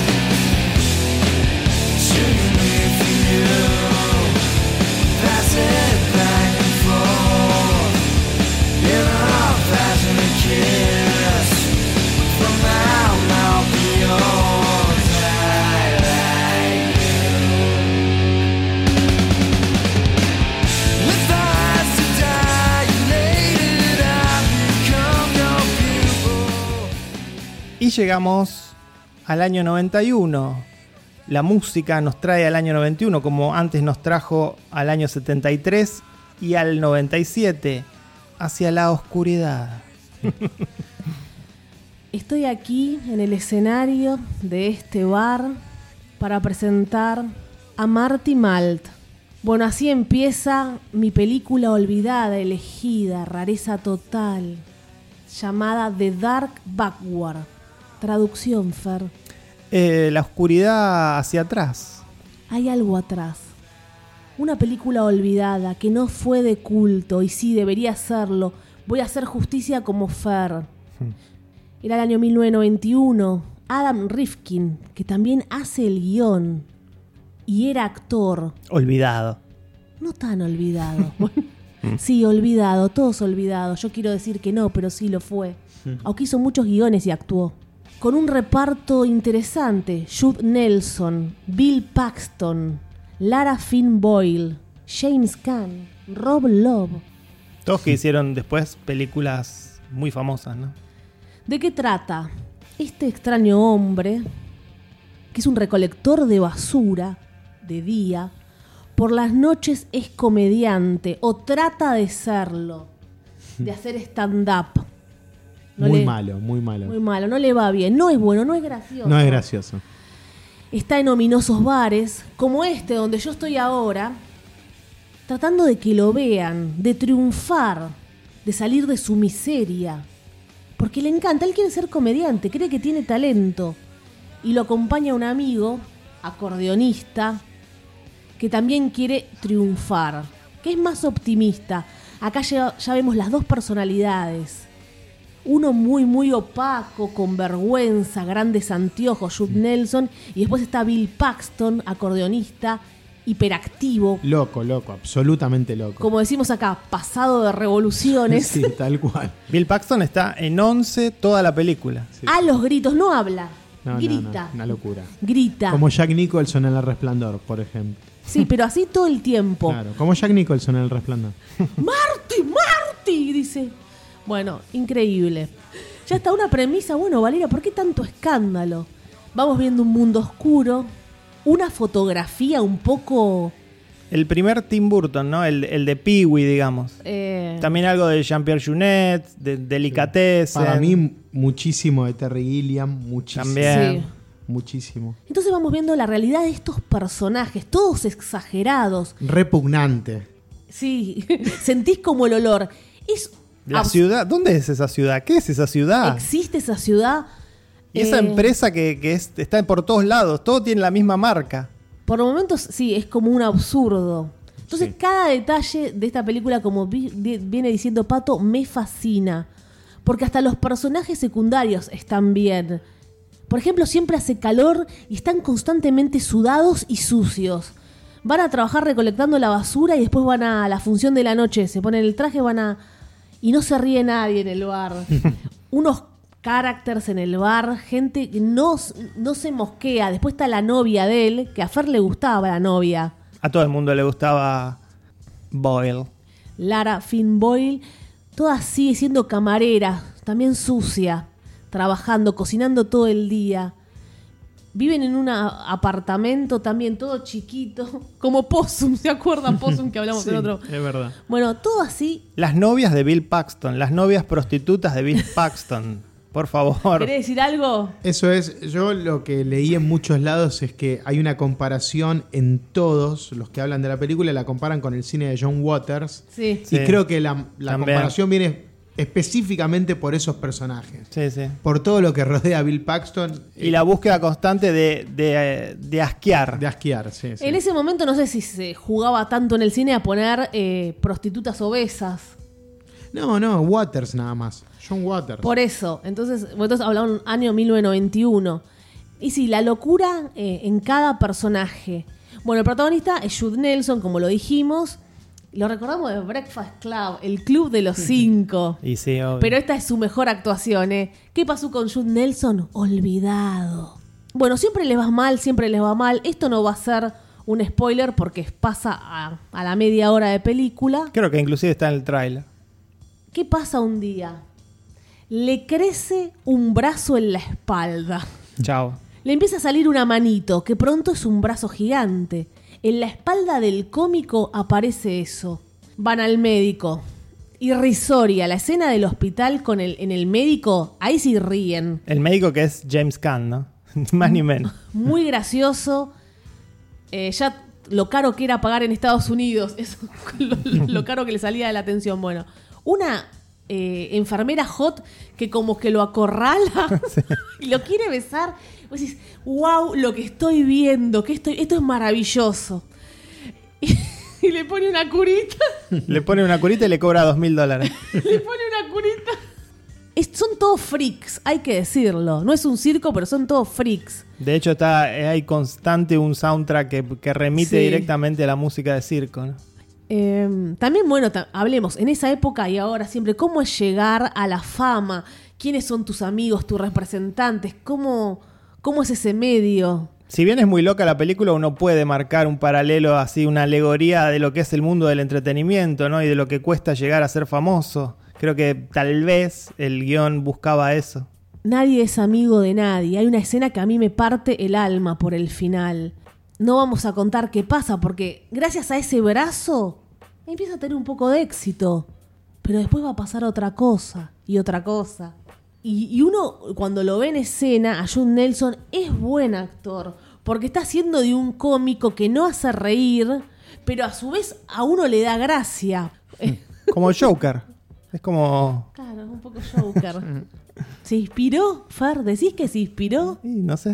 Shooting me for you, pass it back and forth. In a passionate kiss, from my mouth to yours, I like you. With eyes so dilated, I've become your pupil. Y llegamos al año noventa y uno. La música nos trae al año noventa y uno, como antes nos trajo al año setenta y tres y al noventa y siete, hacia la oscuridad. Estoy aquí en el escenario de este bar para presentar a Marty Malt. Bueno, así empieza mi película olvidada, elegida, rareza total, llamada The Dark Backward. Traducción, Fer. Eh, la oscuridad hacia atrás. Hay algo atrás. Una película olvidada que no fue de culto y sí debería serlo. Voy a hacer justicia como Fer. Era el año mil novecientos noventa y uno. Adam Rifkin, que también hace el guión y era actor. Olvidado. No tan olvidado. Sí, olvidado, todos olvidados. Yo quiero decir que no, pero sí lo fue. Aunque hizo muchos guiones y actuó. Con un reparto interesante. Jude Nelson, Bill Paxton, Lara Finn Boyle, James Caan, Rob Lowe. Todos que hicieron después películas muy famosas, ¿no? ¿De qué trata? Este extraño hombre, que es un recolector de basura de día, por las noches es comediante o trata de serlo, de hacer stand-up. No muy le- malo, muy malo. Muy malo, no le va bien, no es bueno, no es gracioso. No es gracioso. Está en ominosos bares, como este donde yo estoy ahora, tratando de que lo vean, de triunfar, de salir de su miseria. Porque le encanta, él quiere ser comediante, cree que tiene talento. Y lo acompaña un amigo, acordeonista, que también quiere triunfar, que es más optimista. Acá ya, ya vemos las dos personalidades. Uno muy, muy opaco, con vergüenza, grandes anteojos, Jude Nelson. Y después está Bill Paxton, acordeonista, hiperactivo. Loco, loco, absolutamente loco. Como decimos acá, pasado de revoluciones. Sí, tal cual. Bill Paxton está en once toda la película. Sí. A los gritos, no habla, No, no, grita. no, una locura. Grita. Como Jack Nicholson en El Resplandor, por ejemplo. Sí, pero así todo el tiempo. Claro, como Jack Nicholson en El Resplandor. ¡Marty, Marty! Dice. Bueno, increíble. Ya está una premisa. Bueno, Valeria, ¿por qué tanto escándalo? Vamos viendo un mundo oscuro, una fotografía un poco... El primer Tim Burton, ¿no? El, el de Pee-wee, digamos. eh, También algo de Jean-Pierre Jeunet, de Delicatessen. Para mí, muchísimo de Terry Gilliam, muchísimo. También. Sí. Muchísimo. Entonces vamos viendo la realidad de estos personajes, todos exagerados. Repugnante. Sí, sentís como el olor. Es La abs- ciudad, ¿dónde es esa ciudad? ¿Qué es esa ciudad? Existe esa ciudad. Y esa eh, empresa que, que es- está por todos lados, todo tiene la misma marca. Por momentos, sí, es como un absurdo. Entonces, Sí. cada detalle de esta película, como vi- vi- viene diciendo Pato, me fascina. Porque hasta los personajes secundarios están bien. Por ejemplo, siempre hace calor y están constantemente sudados y sucios. Van a trabajar recolectando la basura y después van a la función de la noche. Se ponen el traje, van a... Y no se ríe nadie en el bar. Unos characters en el bar, gente que no, no se mosquea. Después está la novia de él, que a Fer le gustaba la novia. A todo el mundo le gustaba Boyle. Lara Flynn Boyle, toda sigue siendo camarera, también sucia, trabajando, cocinando todo el día. Viven en un a- apartamento también todo chiquito, como Possum, ¿se acuerdan Possum que hablamos Sí, en otro? es verdad. Bueno, todo así. Las novias de Bill Paxton, las novias prostitutas de Bill Paxton. Por favor. ¿Querés decir algo? Eso es, yo lo que leí en muchos lados es que hay una comparación en todos los que hablan de la película, la comparan con el cine de John Waters. Sí. Sí. Y creo que la, la También. comparación viene específicamente por esos personajes. Sí, sí. Por todo lo que rodea a Bill Paxton. Y la búsqueda constante de, de, de asquear. De asquear, sí, sí. En ese momento no sé si se jugaba tanto en el cine a poner eh, prostitutas obesas. No, no, Waters nada más. John Waters. Por eso. Entonces, vosotros hablaban año mil novecientos noventa y uno. Y sí, la locura eh, en cada personaje. Bueno, el protagonista es Jude Nelson, como lo dijimos. Lo recordamos de Breakfast Club, el club de los cinco. Y sí, obvio. Pero esta es su mejor actuación, ¿eh? ¿Qué pasó con Jude Nelson? Olvidado. Bueno, siempre les va mal, siempre les va mal. Esto no va a ser un spoiler porque pasa a, a la media hora de película. Creo que inclusive está en el tráiler. ¿Qué pasa un día? Le crece un brazo en la espalda. Chao. Le empieza a salir una manito, que pronto es un brazo gigante. En la espalda del cómico aparece eso. Van al médico. Irrisoria, la escena del hospital con el, en el médico, ahí sí ríen. El médico que es James Caan, ¿no? Más ni menos. Muy gracioso. Eh, ya lo caro que era pagar en Estados Unidos. Eso, lo, lo caro que le salía de la atención. Bueno, una eh, enfermera hot que como que lo acorrala y lo quiere besar. Vos decís, wow, lo que estoy viendo, que estoy, esto es maravilloso. Y, y le pone una curita. Le pone una curita y le cobra dos mil dólares. Le pone una curita. Es- son todos freaks, hay que decirlo. No es un circo, pero son todos freaks. De hecho, está, eh, hay constante un soundtrack que, que remite Sí. directamente a la música de circo, ¿no? Eh, también, bueno, ta- hablemos en esa época y ahora siempre, ¿cómo es llegar a la fama? ¿Quiénes son tus amigos, tus representantes? ¿Cómo, cómo es ese medio? Si bien es muy loca la película, uno puede marcar un paralelo así, una alegoría de lo que es el mundo del entretenimiento, ¿no? Y de lo que cuesta llegar a ser famoso. Creo que tal vez el guión buscaba eso. Nadie es amigo de nadie. Hay una escena que a mí me parte el alma por el final. No vamos a contar qué pasa porque gracias a ese brazo empieza a tener un poco de éxito. Pero después va a pasar otra cosa y otra cosa. Y, y uno cuando lo ve en escena, a Jude Nelson es buen actor. Porque está haciendo de un cómico que no hace reír, pero a su vez a uno le da gracia. Como Joker. Es como... Claro, un poco Joker. ¿Se inspiró, Fer? ¿Decís que se inspiró? y no sé.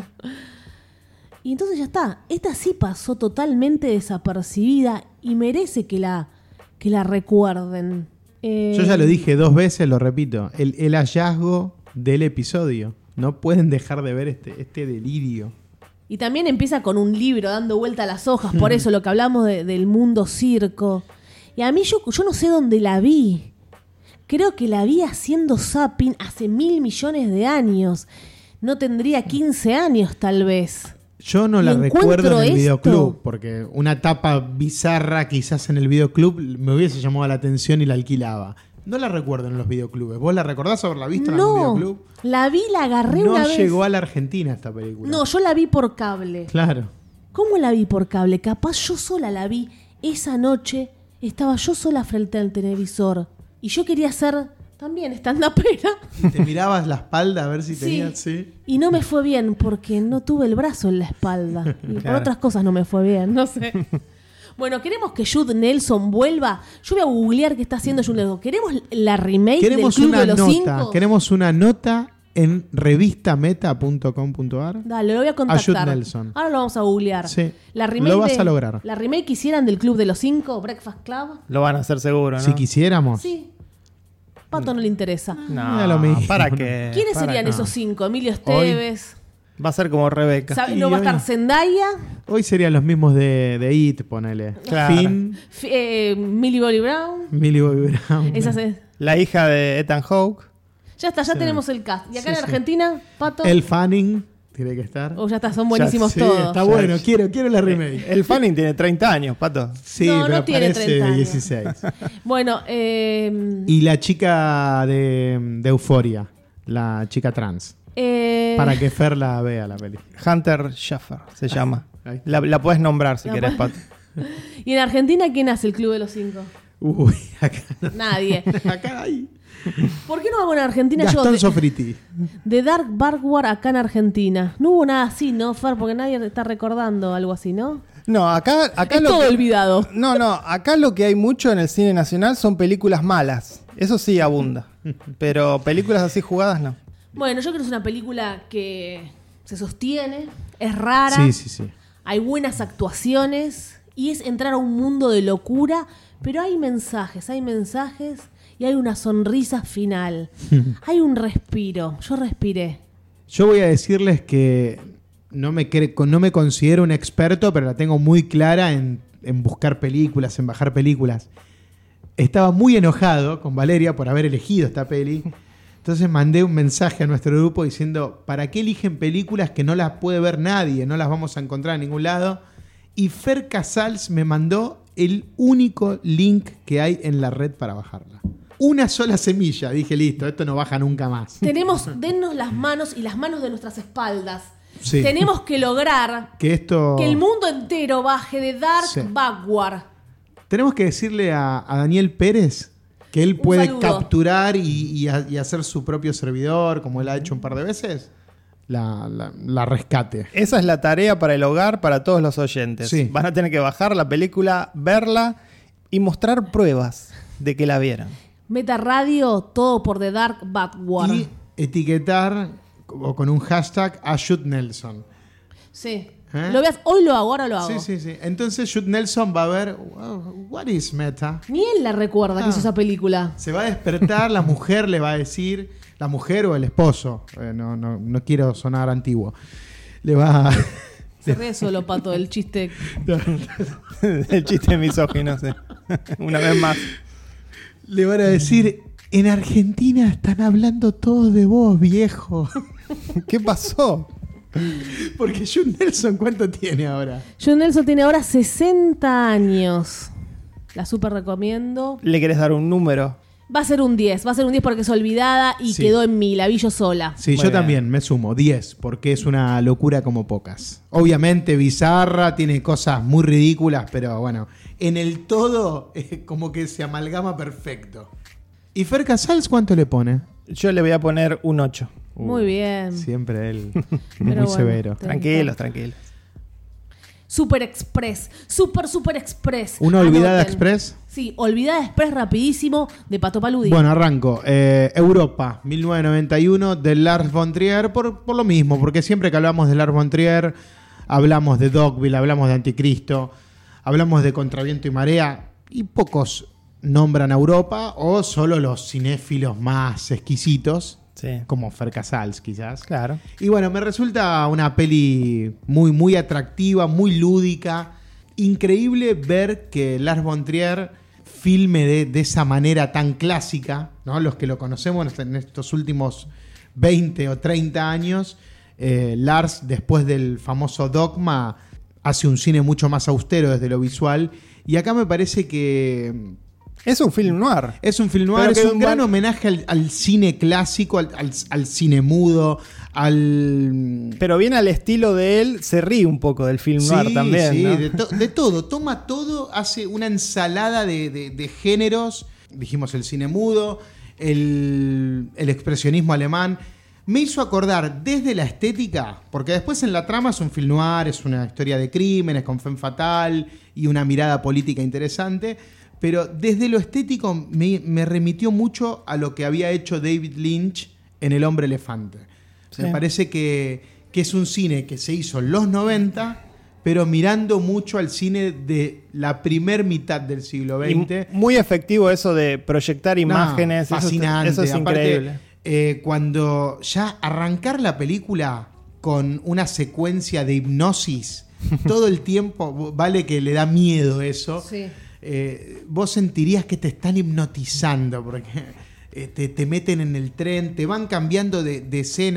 Y entonces ya está. Esta sí pasó totalmente desapercibida y merece que la, que la recuerden. Eh, Yo ya lo dije dos veces, lo repito. El, el hallazgo del episodio. No pueden dejar de ver este, este delirio. Y también empieza con un libro dando vuelta a las hojas. Por eso lo que hablamos de- del mundo circo. Y a mí yo, yo no sé dónde la vi. Creo que la vi haciendo zapping hace mil millones de años. No tendría quince años tal vez. Yo no Y la encuentro recuerdo en el esto. videoclub, porque una tapa bizarra quizás en el videoclub me hubiese llamado la atención y la alquilaba. No la recuerdo en los videoclubes. ¿Vos la recordás haberla visto en algún No, videoclub? la vi, la agarré No una vez. llegó a la Argentina esta película. No, yo la vi por cable. Claro. ¿Cómo la vi por cable? Capaz yo sola la vi. Esa noche estaba yo sola frente al televisor. Y yo quería ser también stand-upera. Y te mirabas la espalda a ver si Sí. tenías... Sí. Y no me fue bien porque no tuve el brazo en la espalda. Y por Claro. otras cosas no me fue bien, no sé. Bueno, queremos que Jude Nelson vuelva. Yo voy a googlear qué está haciendo Jude Nelson. ¿Queremos la remake Queremos del Club una de los nota. Cinco? Queremos una nota en revistameta punto com punto a r. Dale, lo voy a contactar. A Jude Nelson. Ahora lo vamos a googlear. Sí. La remake Lo vas de- a lograr. La remake que hicieran del Club de los Cinco, Breakfast Club. Lo van a hacer seguro, ¿no? Si quisiéramos. Sí. Pato no le interesa. No, Era lo mismo. ¿para qué? ¿Quiénes ¿Para serían qué? esos cinco? Emilio Esteves. Va a ser como Rebeca. ¿Sabe- Y ¿No va a estar hoy- Zendaya? Hoy serían los mismos de, de It, ponele. Claro. Finn, F- eh, Millie Bobby Brown. Millie Bobby Brown. Esas es- La hija de Ethan Hawke. Ya está, ya Sí. tenemos el cast. Y acá Sí, en sí. Argentina, Pato. El Fanning. Tiene que estar. O ya está, son buenísimos Sí, todos. está bueno, quiero, quiero la remake. El Fanning tiene treinta años, Pato. Sí, No, no pero tiene parece treinta años. dieciséis. Bueno, eh, Y la chica de, de Euforia, la chica trans. eh, Para que Fer la vea la peli. Hunter Schafer se llama. ahí. La, la puedes nombrar si La querés, puedes- Pato. ¿Y en Argentina quién hace el Club de los Cinco? Uy, acá, Nadie. acá hay. ¿Por qué no hago en Argentina yo Gastón de, Sofriti. de Dark Vanguard acá en Argentina? No hubo nada así, ¿no, Fer? Porque nadie está recordando algo así, ¿no? No, acá, acá Es lo todo que- olvidado. No, no, acá lo que hay mucho en el cine nacional son películas malas. Eso sí abunda. Pero películas así jugadas no. Bueno, yo creo que es una película que se sostiene, es rara, Sí, sí, sí. hay buenas actuaciones y es entrar a un mundo de locura, pero hay mensajes, hay mensajes y hay una sonrisa final. Hay un respiro, yo respiré. Yo voy a decirles que no me, cre- no me considero un experto, pero la tengo muy clara en, en buscar películas, en bajar películas. Estaba muy enojado con Valeria por haber elegido esta peli. Entonces mandé un mensaje a nuestro grupo diciendo, ¿para qué eligen películas que no las puede ver nadie? No las vamos a encontrar en ningún lado. Y Fer Casals me mandó el único link que hay en la red para bajarla. Una sola semilla. Dije, listo, esto no baja nunca más. Tenemos, dennos las manos y las manos de nuestras espaldas. Sí. Tenemos que lograr Que esto... que el mundo entero baje de Dark Sí. Vanguard. Tenemos que decirle a, a Daniel Pérez que él puede saludo. capturar y, y ha- y hacer su propio servidor, como él ha hecho un par de veces. La, la- la rescate. Esa es la tarea para el hogar para todos los oyentes. Sí. Van a tener que bajar la película, verla y mostrar pruebas de que la vieron. Meta Radio, todo por The Dark Vanguard. Y etiquetar o con un hashtag a Shoot Nelson. Sí. ¿Eh? Lo veas, hoy lo hago, ahora lo hago. Sí, sí, sí. Entonces Shoot Nelson va a ver, "Wow, what is meta?" Ni él la recuerda que Ah. hizo esa película. Se va a despertar, la mujer le va a decir, la mujer o el esposo, eh, no, no, no quiero sonar antiguo, le va a... Se ríe solo, Pato, el chiste. El chiste misógino, sí. Una vez más. Le van a decir, en Argentina están hablando todos de vos, viejo. ¿Qué pasó? Porque John Nelson, ¿cuánto tiene ahora? John Nelson tiene ahora sesenta años. La súper recomiendo. ¿Le querés dar un número? Va a ser un diez. Va a ser un diez porque es olvidada y Sí. quedó en mí. La vi yo sola. Sí, Muy yo bien. también me sumo, diez, porque es una locura como pocas. Obviamente bizarra, tiene cosas muy ridículas, pero bueno, en el todo eh, como que se amalgama perfecto. ¿Y Fer Casals cuánto le pone? Yo le voy a poner un ocho. Muy bien. Siempre él, Pero muy bueno, severo. te- Tranquilos, tranquilos. Super Express. Super, Super Express. ¿Una olvidada Anoten. express? Sí, Olvidada Express rapidísimo de Pato Paludi. Bueno, arranco. Eh, Europa, mil novecientos noventa y uno, de Lars von Trier, por, por lo mismo, porque siempre que hablamos de Lars von Trier, hablamos de Dogville, hablamos de Anticristo, hablamos de Contraviento y Marea, y pocos nombran a Europa, o solo los cinéfilos más exquisitos, Sí. como Fer Casals, quizás. Claro. Y bueno, me resulta una peli muy, muy atractiva, muy lúdica. Increíble ver que Lars von Trier filme de, de esa manera tan clásica, ¿no? Los que lo conocemos en estos últimos veinte o treinta años, eh, Lars, después del famoso Dogma, hace un cine mucho más austero desde lo visual. Y acá me parece que Es un film noir. es un film noir, Pero es que un un gran ban- homenaje al, al cine clásico, al, al- al cine mudo, al... Pero bien al estilo de él, se ríe un poco del film noir Sí, también. sí, ¿no? de, to- de todo. Toma todo, hace una ensalada de, de- de géneros. Dijimos el cine mudo, el, el expresionismo alemán. Me hizo acordar desde la estética, porque después en la trama es un film noir, es una historia de crímenes con femme fatal y una mirada política interesante. Pero desde lo estético me, me remitió mucho a lo que había hecho David Lynch en El Hombre Elefante. Sí. Me parece que, que es un cine que se hizo en los noventa, pero mirando mucho al cine de la primer mitad del siglo Y veinte. muy efectivo eso de proyectar imágenes. Eso es- fascinante. Eso es, Aparte, increíble. eh, cuando ya arrancar la película con una secuencia de hipnosis todo el tiempo, vale que le da miedo eso. Sí. Eh, vos sentirías que te están hipnotizando porque eh, te, te meten en el tren, te van cambiando de, de escenas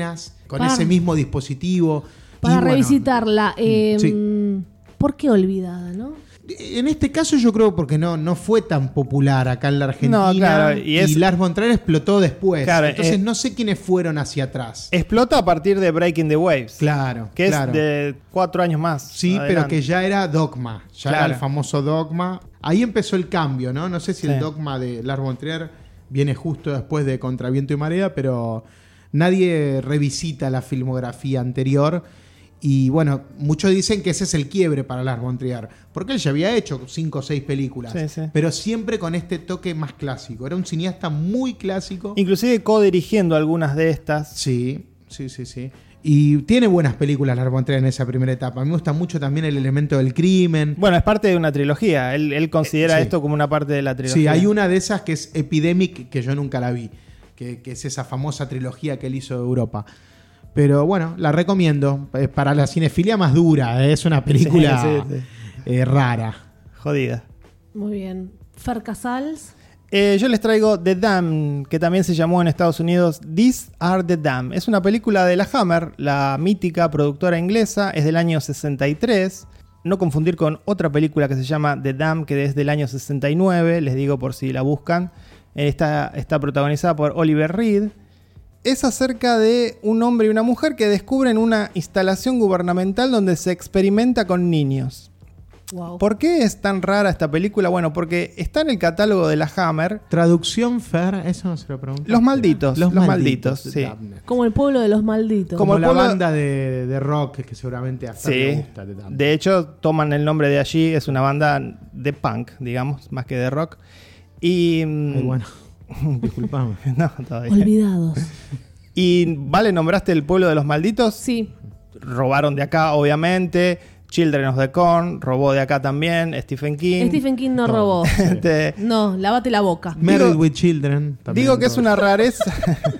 con Para- ese mismo dispositivo. Para Y bueno, revisitarla, eh, sí. ¿por qué olvidada, no? En este caso yo creo porque no, no fue tan popular acá en la Argentina. No, claro, y y es- Lars von Trier explotó después. Claro, Entonces eh, no sé quiénes fueron hacia atrás. Explota a partir de Breaking the Waves. Claro, Que claro. es de cuatro años más. Sí, adelante. pero que ya era Dogma. Ya Claro. era el famoso Dogma. Ahí empezó el cambio, ¿no? No sé si Sí. el Dogma de Lars von Trier viene justo después de Contra Viento y Marea, pero nadie revisita la filmografía anterior. Y bueno, muchos dicen que ese es el quiebre para Lars von Trier, porque él ya había hecho cinco o seis películas, Sí, sí. pero siempre con este toque más clásico. Era un cineasta muy clásico. Inclusive co-dirigiendo algunas de estas. Sí, sí, sí, sí. Y tiene buenas películas Lars von Trier en esa primera etapa. A mí me gusta mucho también el elemento del crimen. Bueno, es parte de una trilogía. Él, él considera Eh, sí. esto como una parte de la trilogía. Sí, hay una de esas que es Epidemic, que yo nunca la vi, que, que es esa famosa trilogía que él hizo de Europa. Pero bueno, la recomiendo. Es para la cinefilia más dura. Es una película Sí, sí, sí. eh, rara. Jodida. Muy bien. Fer Casals. Eh, yo les traigo The Dam, que también se llamó en Estados Unidos These Are the Dam. Es una película de la Hammer, la mítica productora inglesa. Es del año sesenta y tres. No confundir con otra película que se llama The Dam, que es del año sesenta y nueve. Les digo por si la buscan. Eh, Está, está protagonizada por Oliver Reed. Es acerca de un hombre y una mujer que descubren una instalación gubernamental donde se experimenta con niños. Wow. ¿Por qué es tan rara esta película? Bueno, porque está en el catálogo de la Hammer. Traducción, Fer, eso no se lo pregunto. Los malditos, los malditos, de sí. Damned. Como el pueblo de los malditos. Como, Como el la pueblo- banda de, de rock que seguramente a Fer le Sí, gusta. de Damned. de hecho toman el nombre de allí, es una banda de punk, digamos, más que de rock. Y... mm, Ay, bueno, disculpame. no, todavía. Olvidados. Y vale, nombraste el pueblo de los malditos. Sí. Robaron de acá, obviamente. Children of the Corn robó de acá también. Stephen King. Stephen King no Todo. robó. Este, No, lávate la boca. Married with Children. también digo que es todo. una rareza.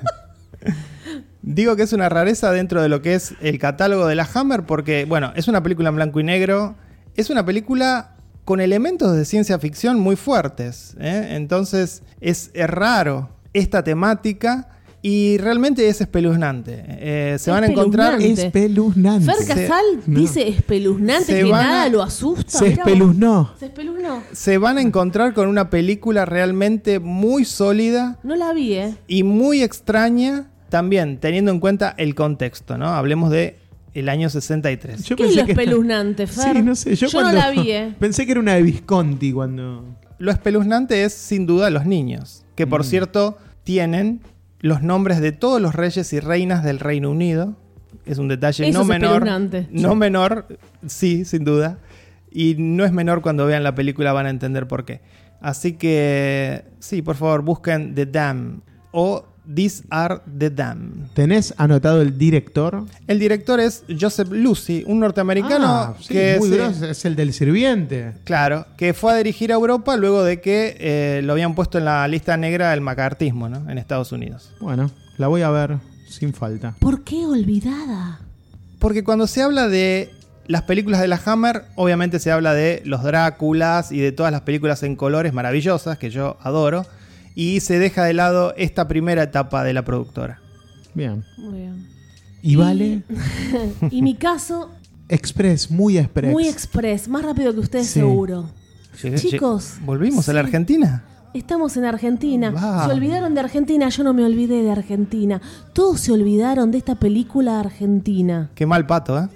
Digo que es una rareza dentro de lo que es el catálogo de la Hammer porque, bueno, es una película en blanco y negro. Es una película con elementos de ciencia ficción muy fuertes, ¿eh? Entonces es, es raro esta temática y realmente es espeluznante. Eh, se van a encontrar... Espeluznante. Espeluznante. Fer Casal no. dice espeluznante Se que van a- nada lo asusta. Se Mirá vos. espeluznó. Se espeluznó. Se van a encontrar con una película realmente muy sólida No la vi, ¿eh? y muy extraña también, teniendo en cuenta el contexto, ¿no? Hablemos de el año sesenta y tres. Yo ¿Qué es lo que- espeluznante, Fer? Sí, no sé. Yo, Yo no cuando- la vi, ¿eh? Pensé que era una de Visconti cuando. Lo espeluznante es sin duda los niños, que por Mm. cierto tienen los nombres de todos los reyes y reinas del Reino Unido. Es un detalle Eso no es menor. espeluznante. No menor, sí, sin duda. Y no es menor cuando vean la película van a entender por qué. Así que sí, por favor, busquen The Dam o These Are the Dam. ¿Tenés anotado el director? El director es Joseph Lucy, un norteamericano Ah, sí, que muy se- grosso, es el del sirviente. claro, que fue a dirigir a Europa luego de que eh, lo habían puesto en la lista negra del macartismo, ¿no? En Estados Unidos. Bueno, la voy a ver sin falta. ¿Por qué olvidada? Porque cuando se habla de las películas de la Hammer, obviamente se habla de los Dráculas y de todas las películas en colores maravillosas que yo adoro, y se deja de lado esta primera etapa de la productora. Bien. Muy bien. ¿Y vale? Y mi caso, Express, muy express. muy express, más rápido que ustedes Sí. seguro. Llegué- Chicos, lle- ¿volvimos a la sí. Argentina? Estamos en Argentina. Vamos. Se olvidaron de Argentina, yo no me olvidé de Argentina. Todos se olvidaron de esta película argentina. Qué mal pato, ¿eh?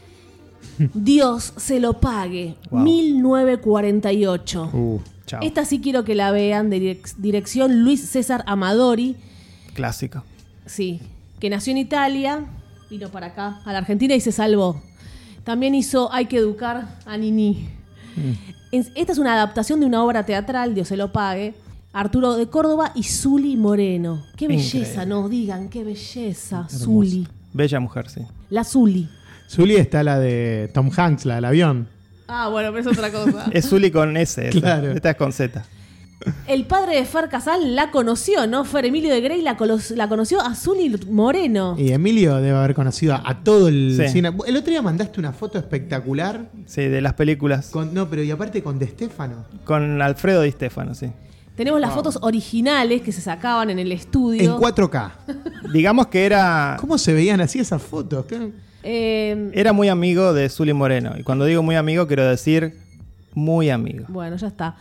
Dios se lo pague. Wow. mil novecientos cuarenta y ocho. Uh, Chao. Esta sí quiero que la vean, de direc- dirección Luis César Amadori. Clásico. Sí, que nació en Italia, vino para acá, a la Argentina y se salvó. También hizo Hay que educar a Nini. En- Esta es una adaptación de una obra teatral, Dios se lo pague. Arturo de Córdoba y Zuli Moreno. Qué belleza, Increíble. no digan, qué belleza, Zuli. Bella mujer, sí. La Zuli. Zully está la de Tom Hanks, la del avión. Ah, bueno, pero es otra cosa. Es Zully con S. esa. Claro. Esta es con Z. El padre de Fer Casal la conoció, ¿no? Fer Emilio de Grey la, colo- la conoció a Zuli Moreno. Y Emilio debe haber conocido a, a todo el Sí. cine. El otro día mandaste una foto espectacular. Sí, de las películas. Con, Con, no, pero y aparte con De Stefano. Alfredo Di Stefano, sí. Tenemos las No. fotos originales que se sacaban en el estudio. En cuatro K. Digamos que era, ¿Cómo se veían así esas fotos? ¿Qué? Eh, era muy amigo de Zully Moreno. Y cuando digo muy amigo, quiero decir muy amigo. bueno, ya está.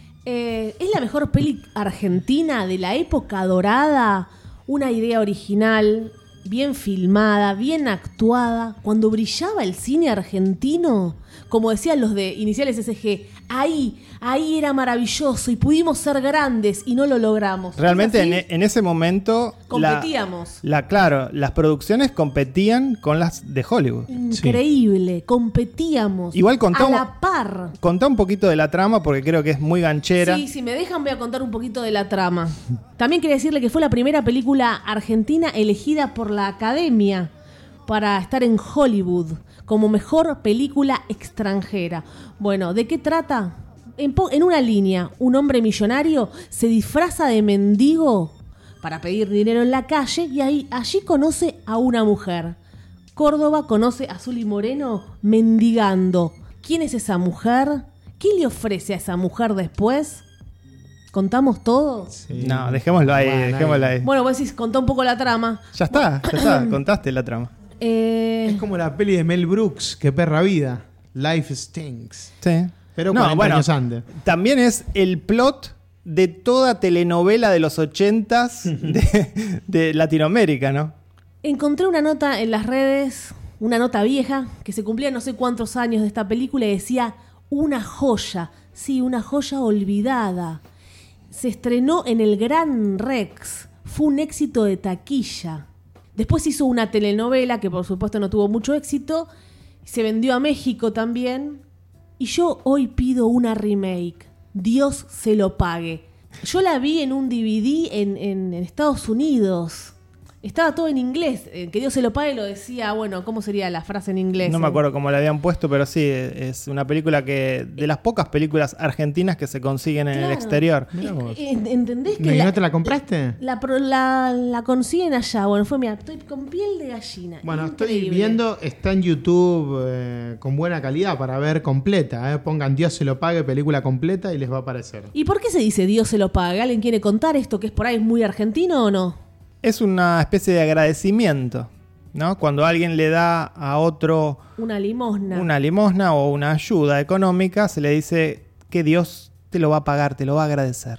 Eh, es la mejor peli argentina de la época dorada. Una idea original, bien filmada, bien actuada. Cuando brillaba el cine argentino, como decían los de Iniciales S G, ahí, ahí era maravilloso y pudimos ser grandes y no lo logramos. Realmente ¿Es en, así? en ese momento... la- Competíamos. La, claro, las producciones competían con las de Hollywood. Increíble, competíamos. Igual contamos- a la par. Contá un poquito de la trama porque creo que es muy ganchera. Sí, si me dejan voy a contar un poquito de la trama. También quería decirle que fue la primera película argentina elegida por la Academia para estar en Hollywood como mejor película extranjera. Bueno, ¿de qué trata? En, po- en una línea, un hombre millonario se disfraza de mendigo para pedir dinero en la calle y ahí, allí conoce a una mujer. Córdoba conoce a Zully Moreno mendigando. ¿Quién es esa mujer? ¿Qué le ofrece a esa mujer después? ¿Contamos todo? Sí. No, dejémoslo ahí, Bueno, dejémoslo ahí. Bueno, vos decís, contá un poco la trama. Ya está, ya está, contaste la trama. Eh, Es como la peli de Mel Brooks, que perra vida. Life Stinks. Sí. Pero cuarenta años antes. También es el plot de toda telenovela de los ochentas de, de Latinoamérica, ¿no? encontré una nota en las redes, una nota vieja, que se cumplía no sé cuántos años de esta película y decía, una joya, sí, una joya olvidada. Se estrenó en el Gran Rex, fue un éxito de taquilla. Después hizo una telenovela que por supuesto no tuvo mucho éxito, se vendió a México también. Y yo hoy pido una remake, Dios se lo pague. Yo la vi en un D V D en, en, en Estados Unidos. Estaba todo en inglés, eh, que Dios se lo pague lo decía, bueno, ¿cómo sería la frase en inglés? No me Eh, acuerdo cómo la habían puesto, pero sí, es una película que de las pocas películas argentinas que se consiguen en el Claro. exterior. Mirá vos. Eh, eh, ¿Entendés que ¿Y la, no te la compraste? la, pro- la, la consiguen allá? Bueno, fue, mira, estoy con piel de gallina. Bueno, estoy Increíble. viendo, está en YouTube eh, con buena calidad para ver completa. eh. Pongan Dios se lo pague, película completa y les va a aparecer. ¿Y por qué se dice Dios se lo pague? ¿Alguien quiere contar esto que es por ahí muy argentino o no? Es una especie de agradecimiento, ¿no? Cuando alguien le da a otro Una limosna. una limosna o una ayuda económica, se le dice que Dios te lo va a pagar, te lo va a agradecer.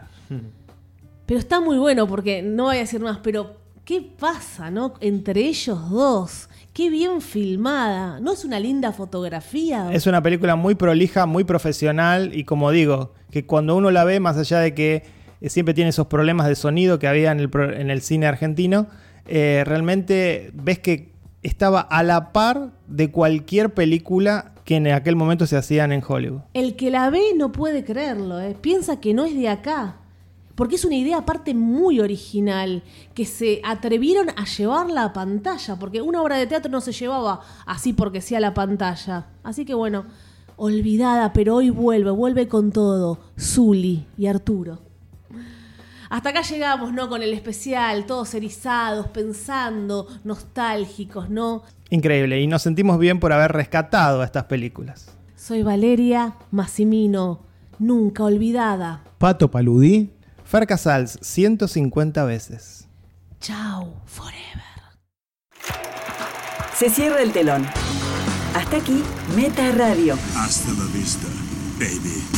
Pero está muy bueno porque no voy a decir más, pero ¿qué pasa, no? Entre ellos dos. Qué bien filmada. ¿No es una linda fotografía? Es una película muy prolija, muy profesional y como digo, que cuando uno la ve, más allá de que eh, siempre tiene esos problemas de sonido que había en el, pro- en el cine argentino, eh, realmente ves que estaba a la par de cualquier película que en aquel momento se hacían en Hollywood. El que la ve no puede creerlo, ¿eh? Piensa que no es de acá. Porque es una idea aparte muy original, que se atrevieron a llevarla a pantalla, porque una obra de teatro no se llevaba así porque sí a la pantalla. Así que bueno, olvidada, pero hoy vuelve, vuelve con todo, Zully y Arturo. Hasta acá llegamos, ¿no? Con el especial, todos erizados, pensando, nostálgicos, ¿no? Increíble, y nos sentimos bien por haber rescatado a estas películas. Soy Valeria Massimino, nunca olvidada. Pato Paludí. Fer Casals, ciento cincuenta veces. Chao, forever. Se cierra el telón. Hasta aquí, Meta Radio. Hasta la vista, baby.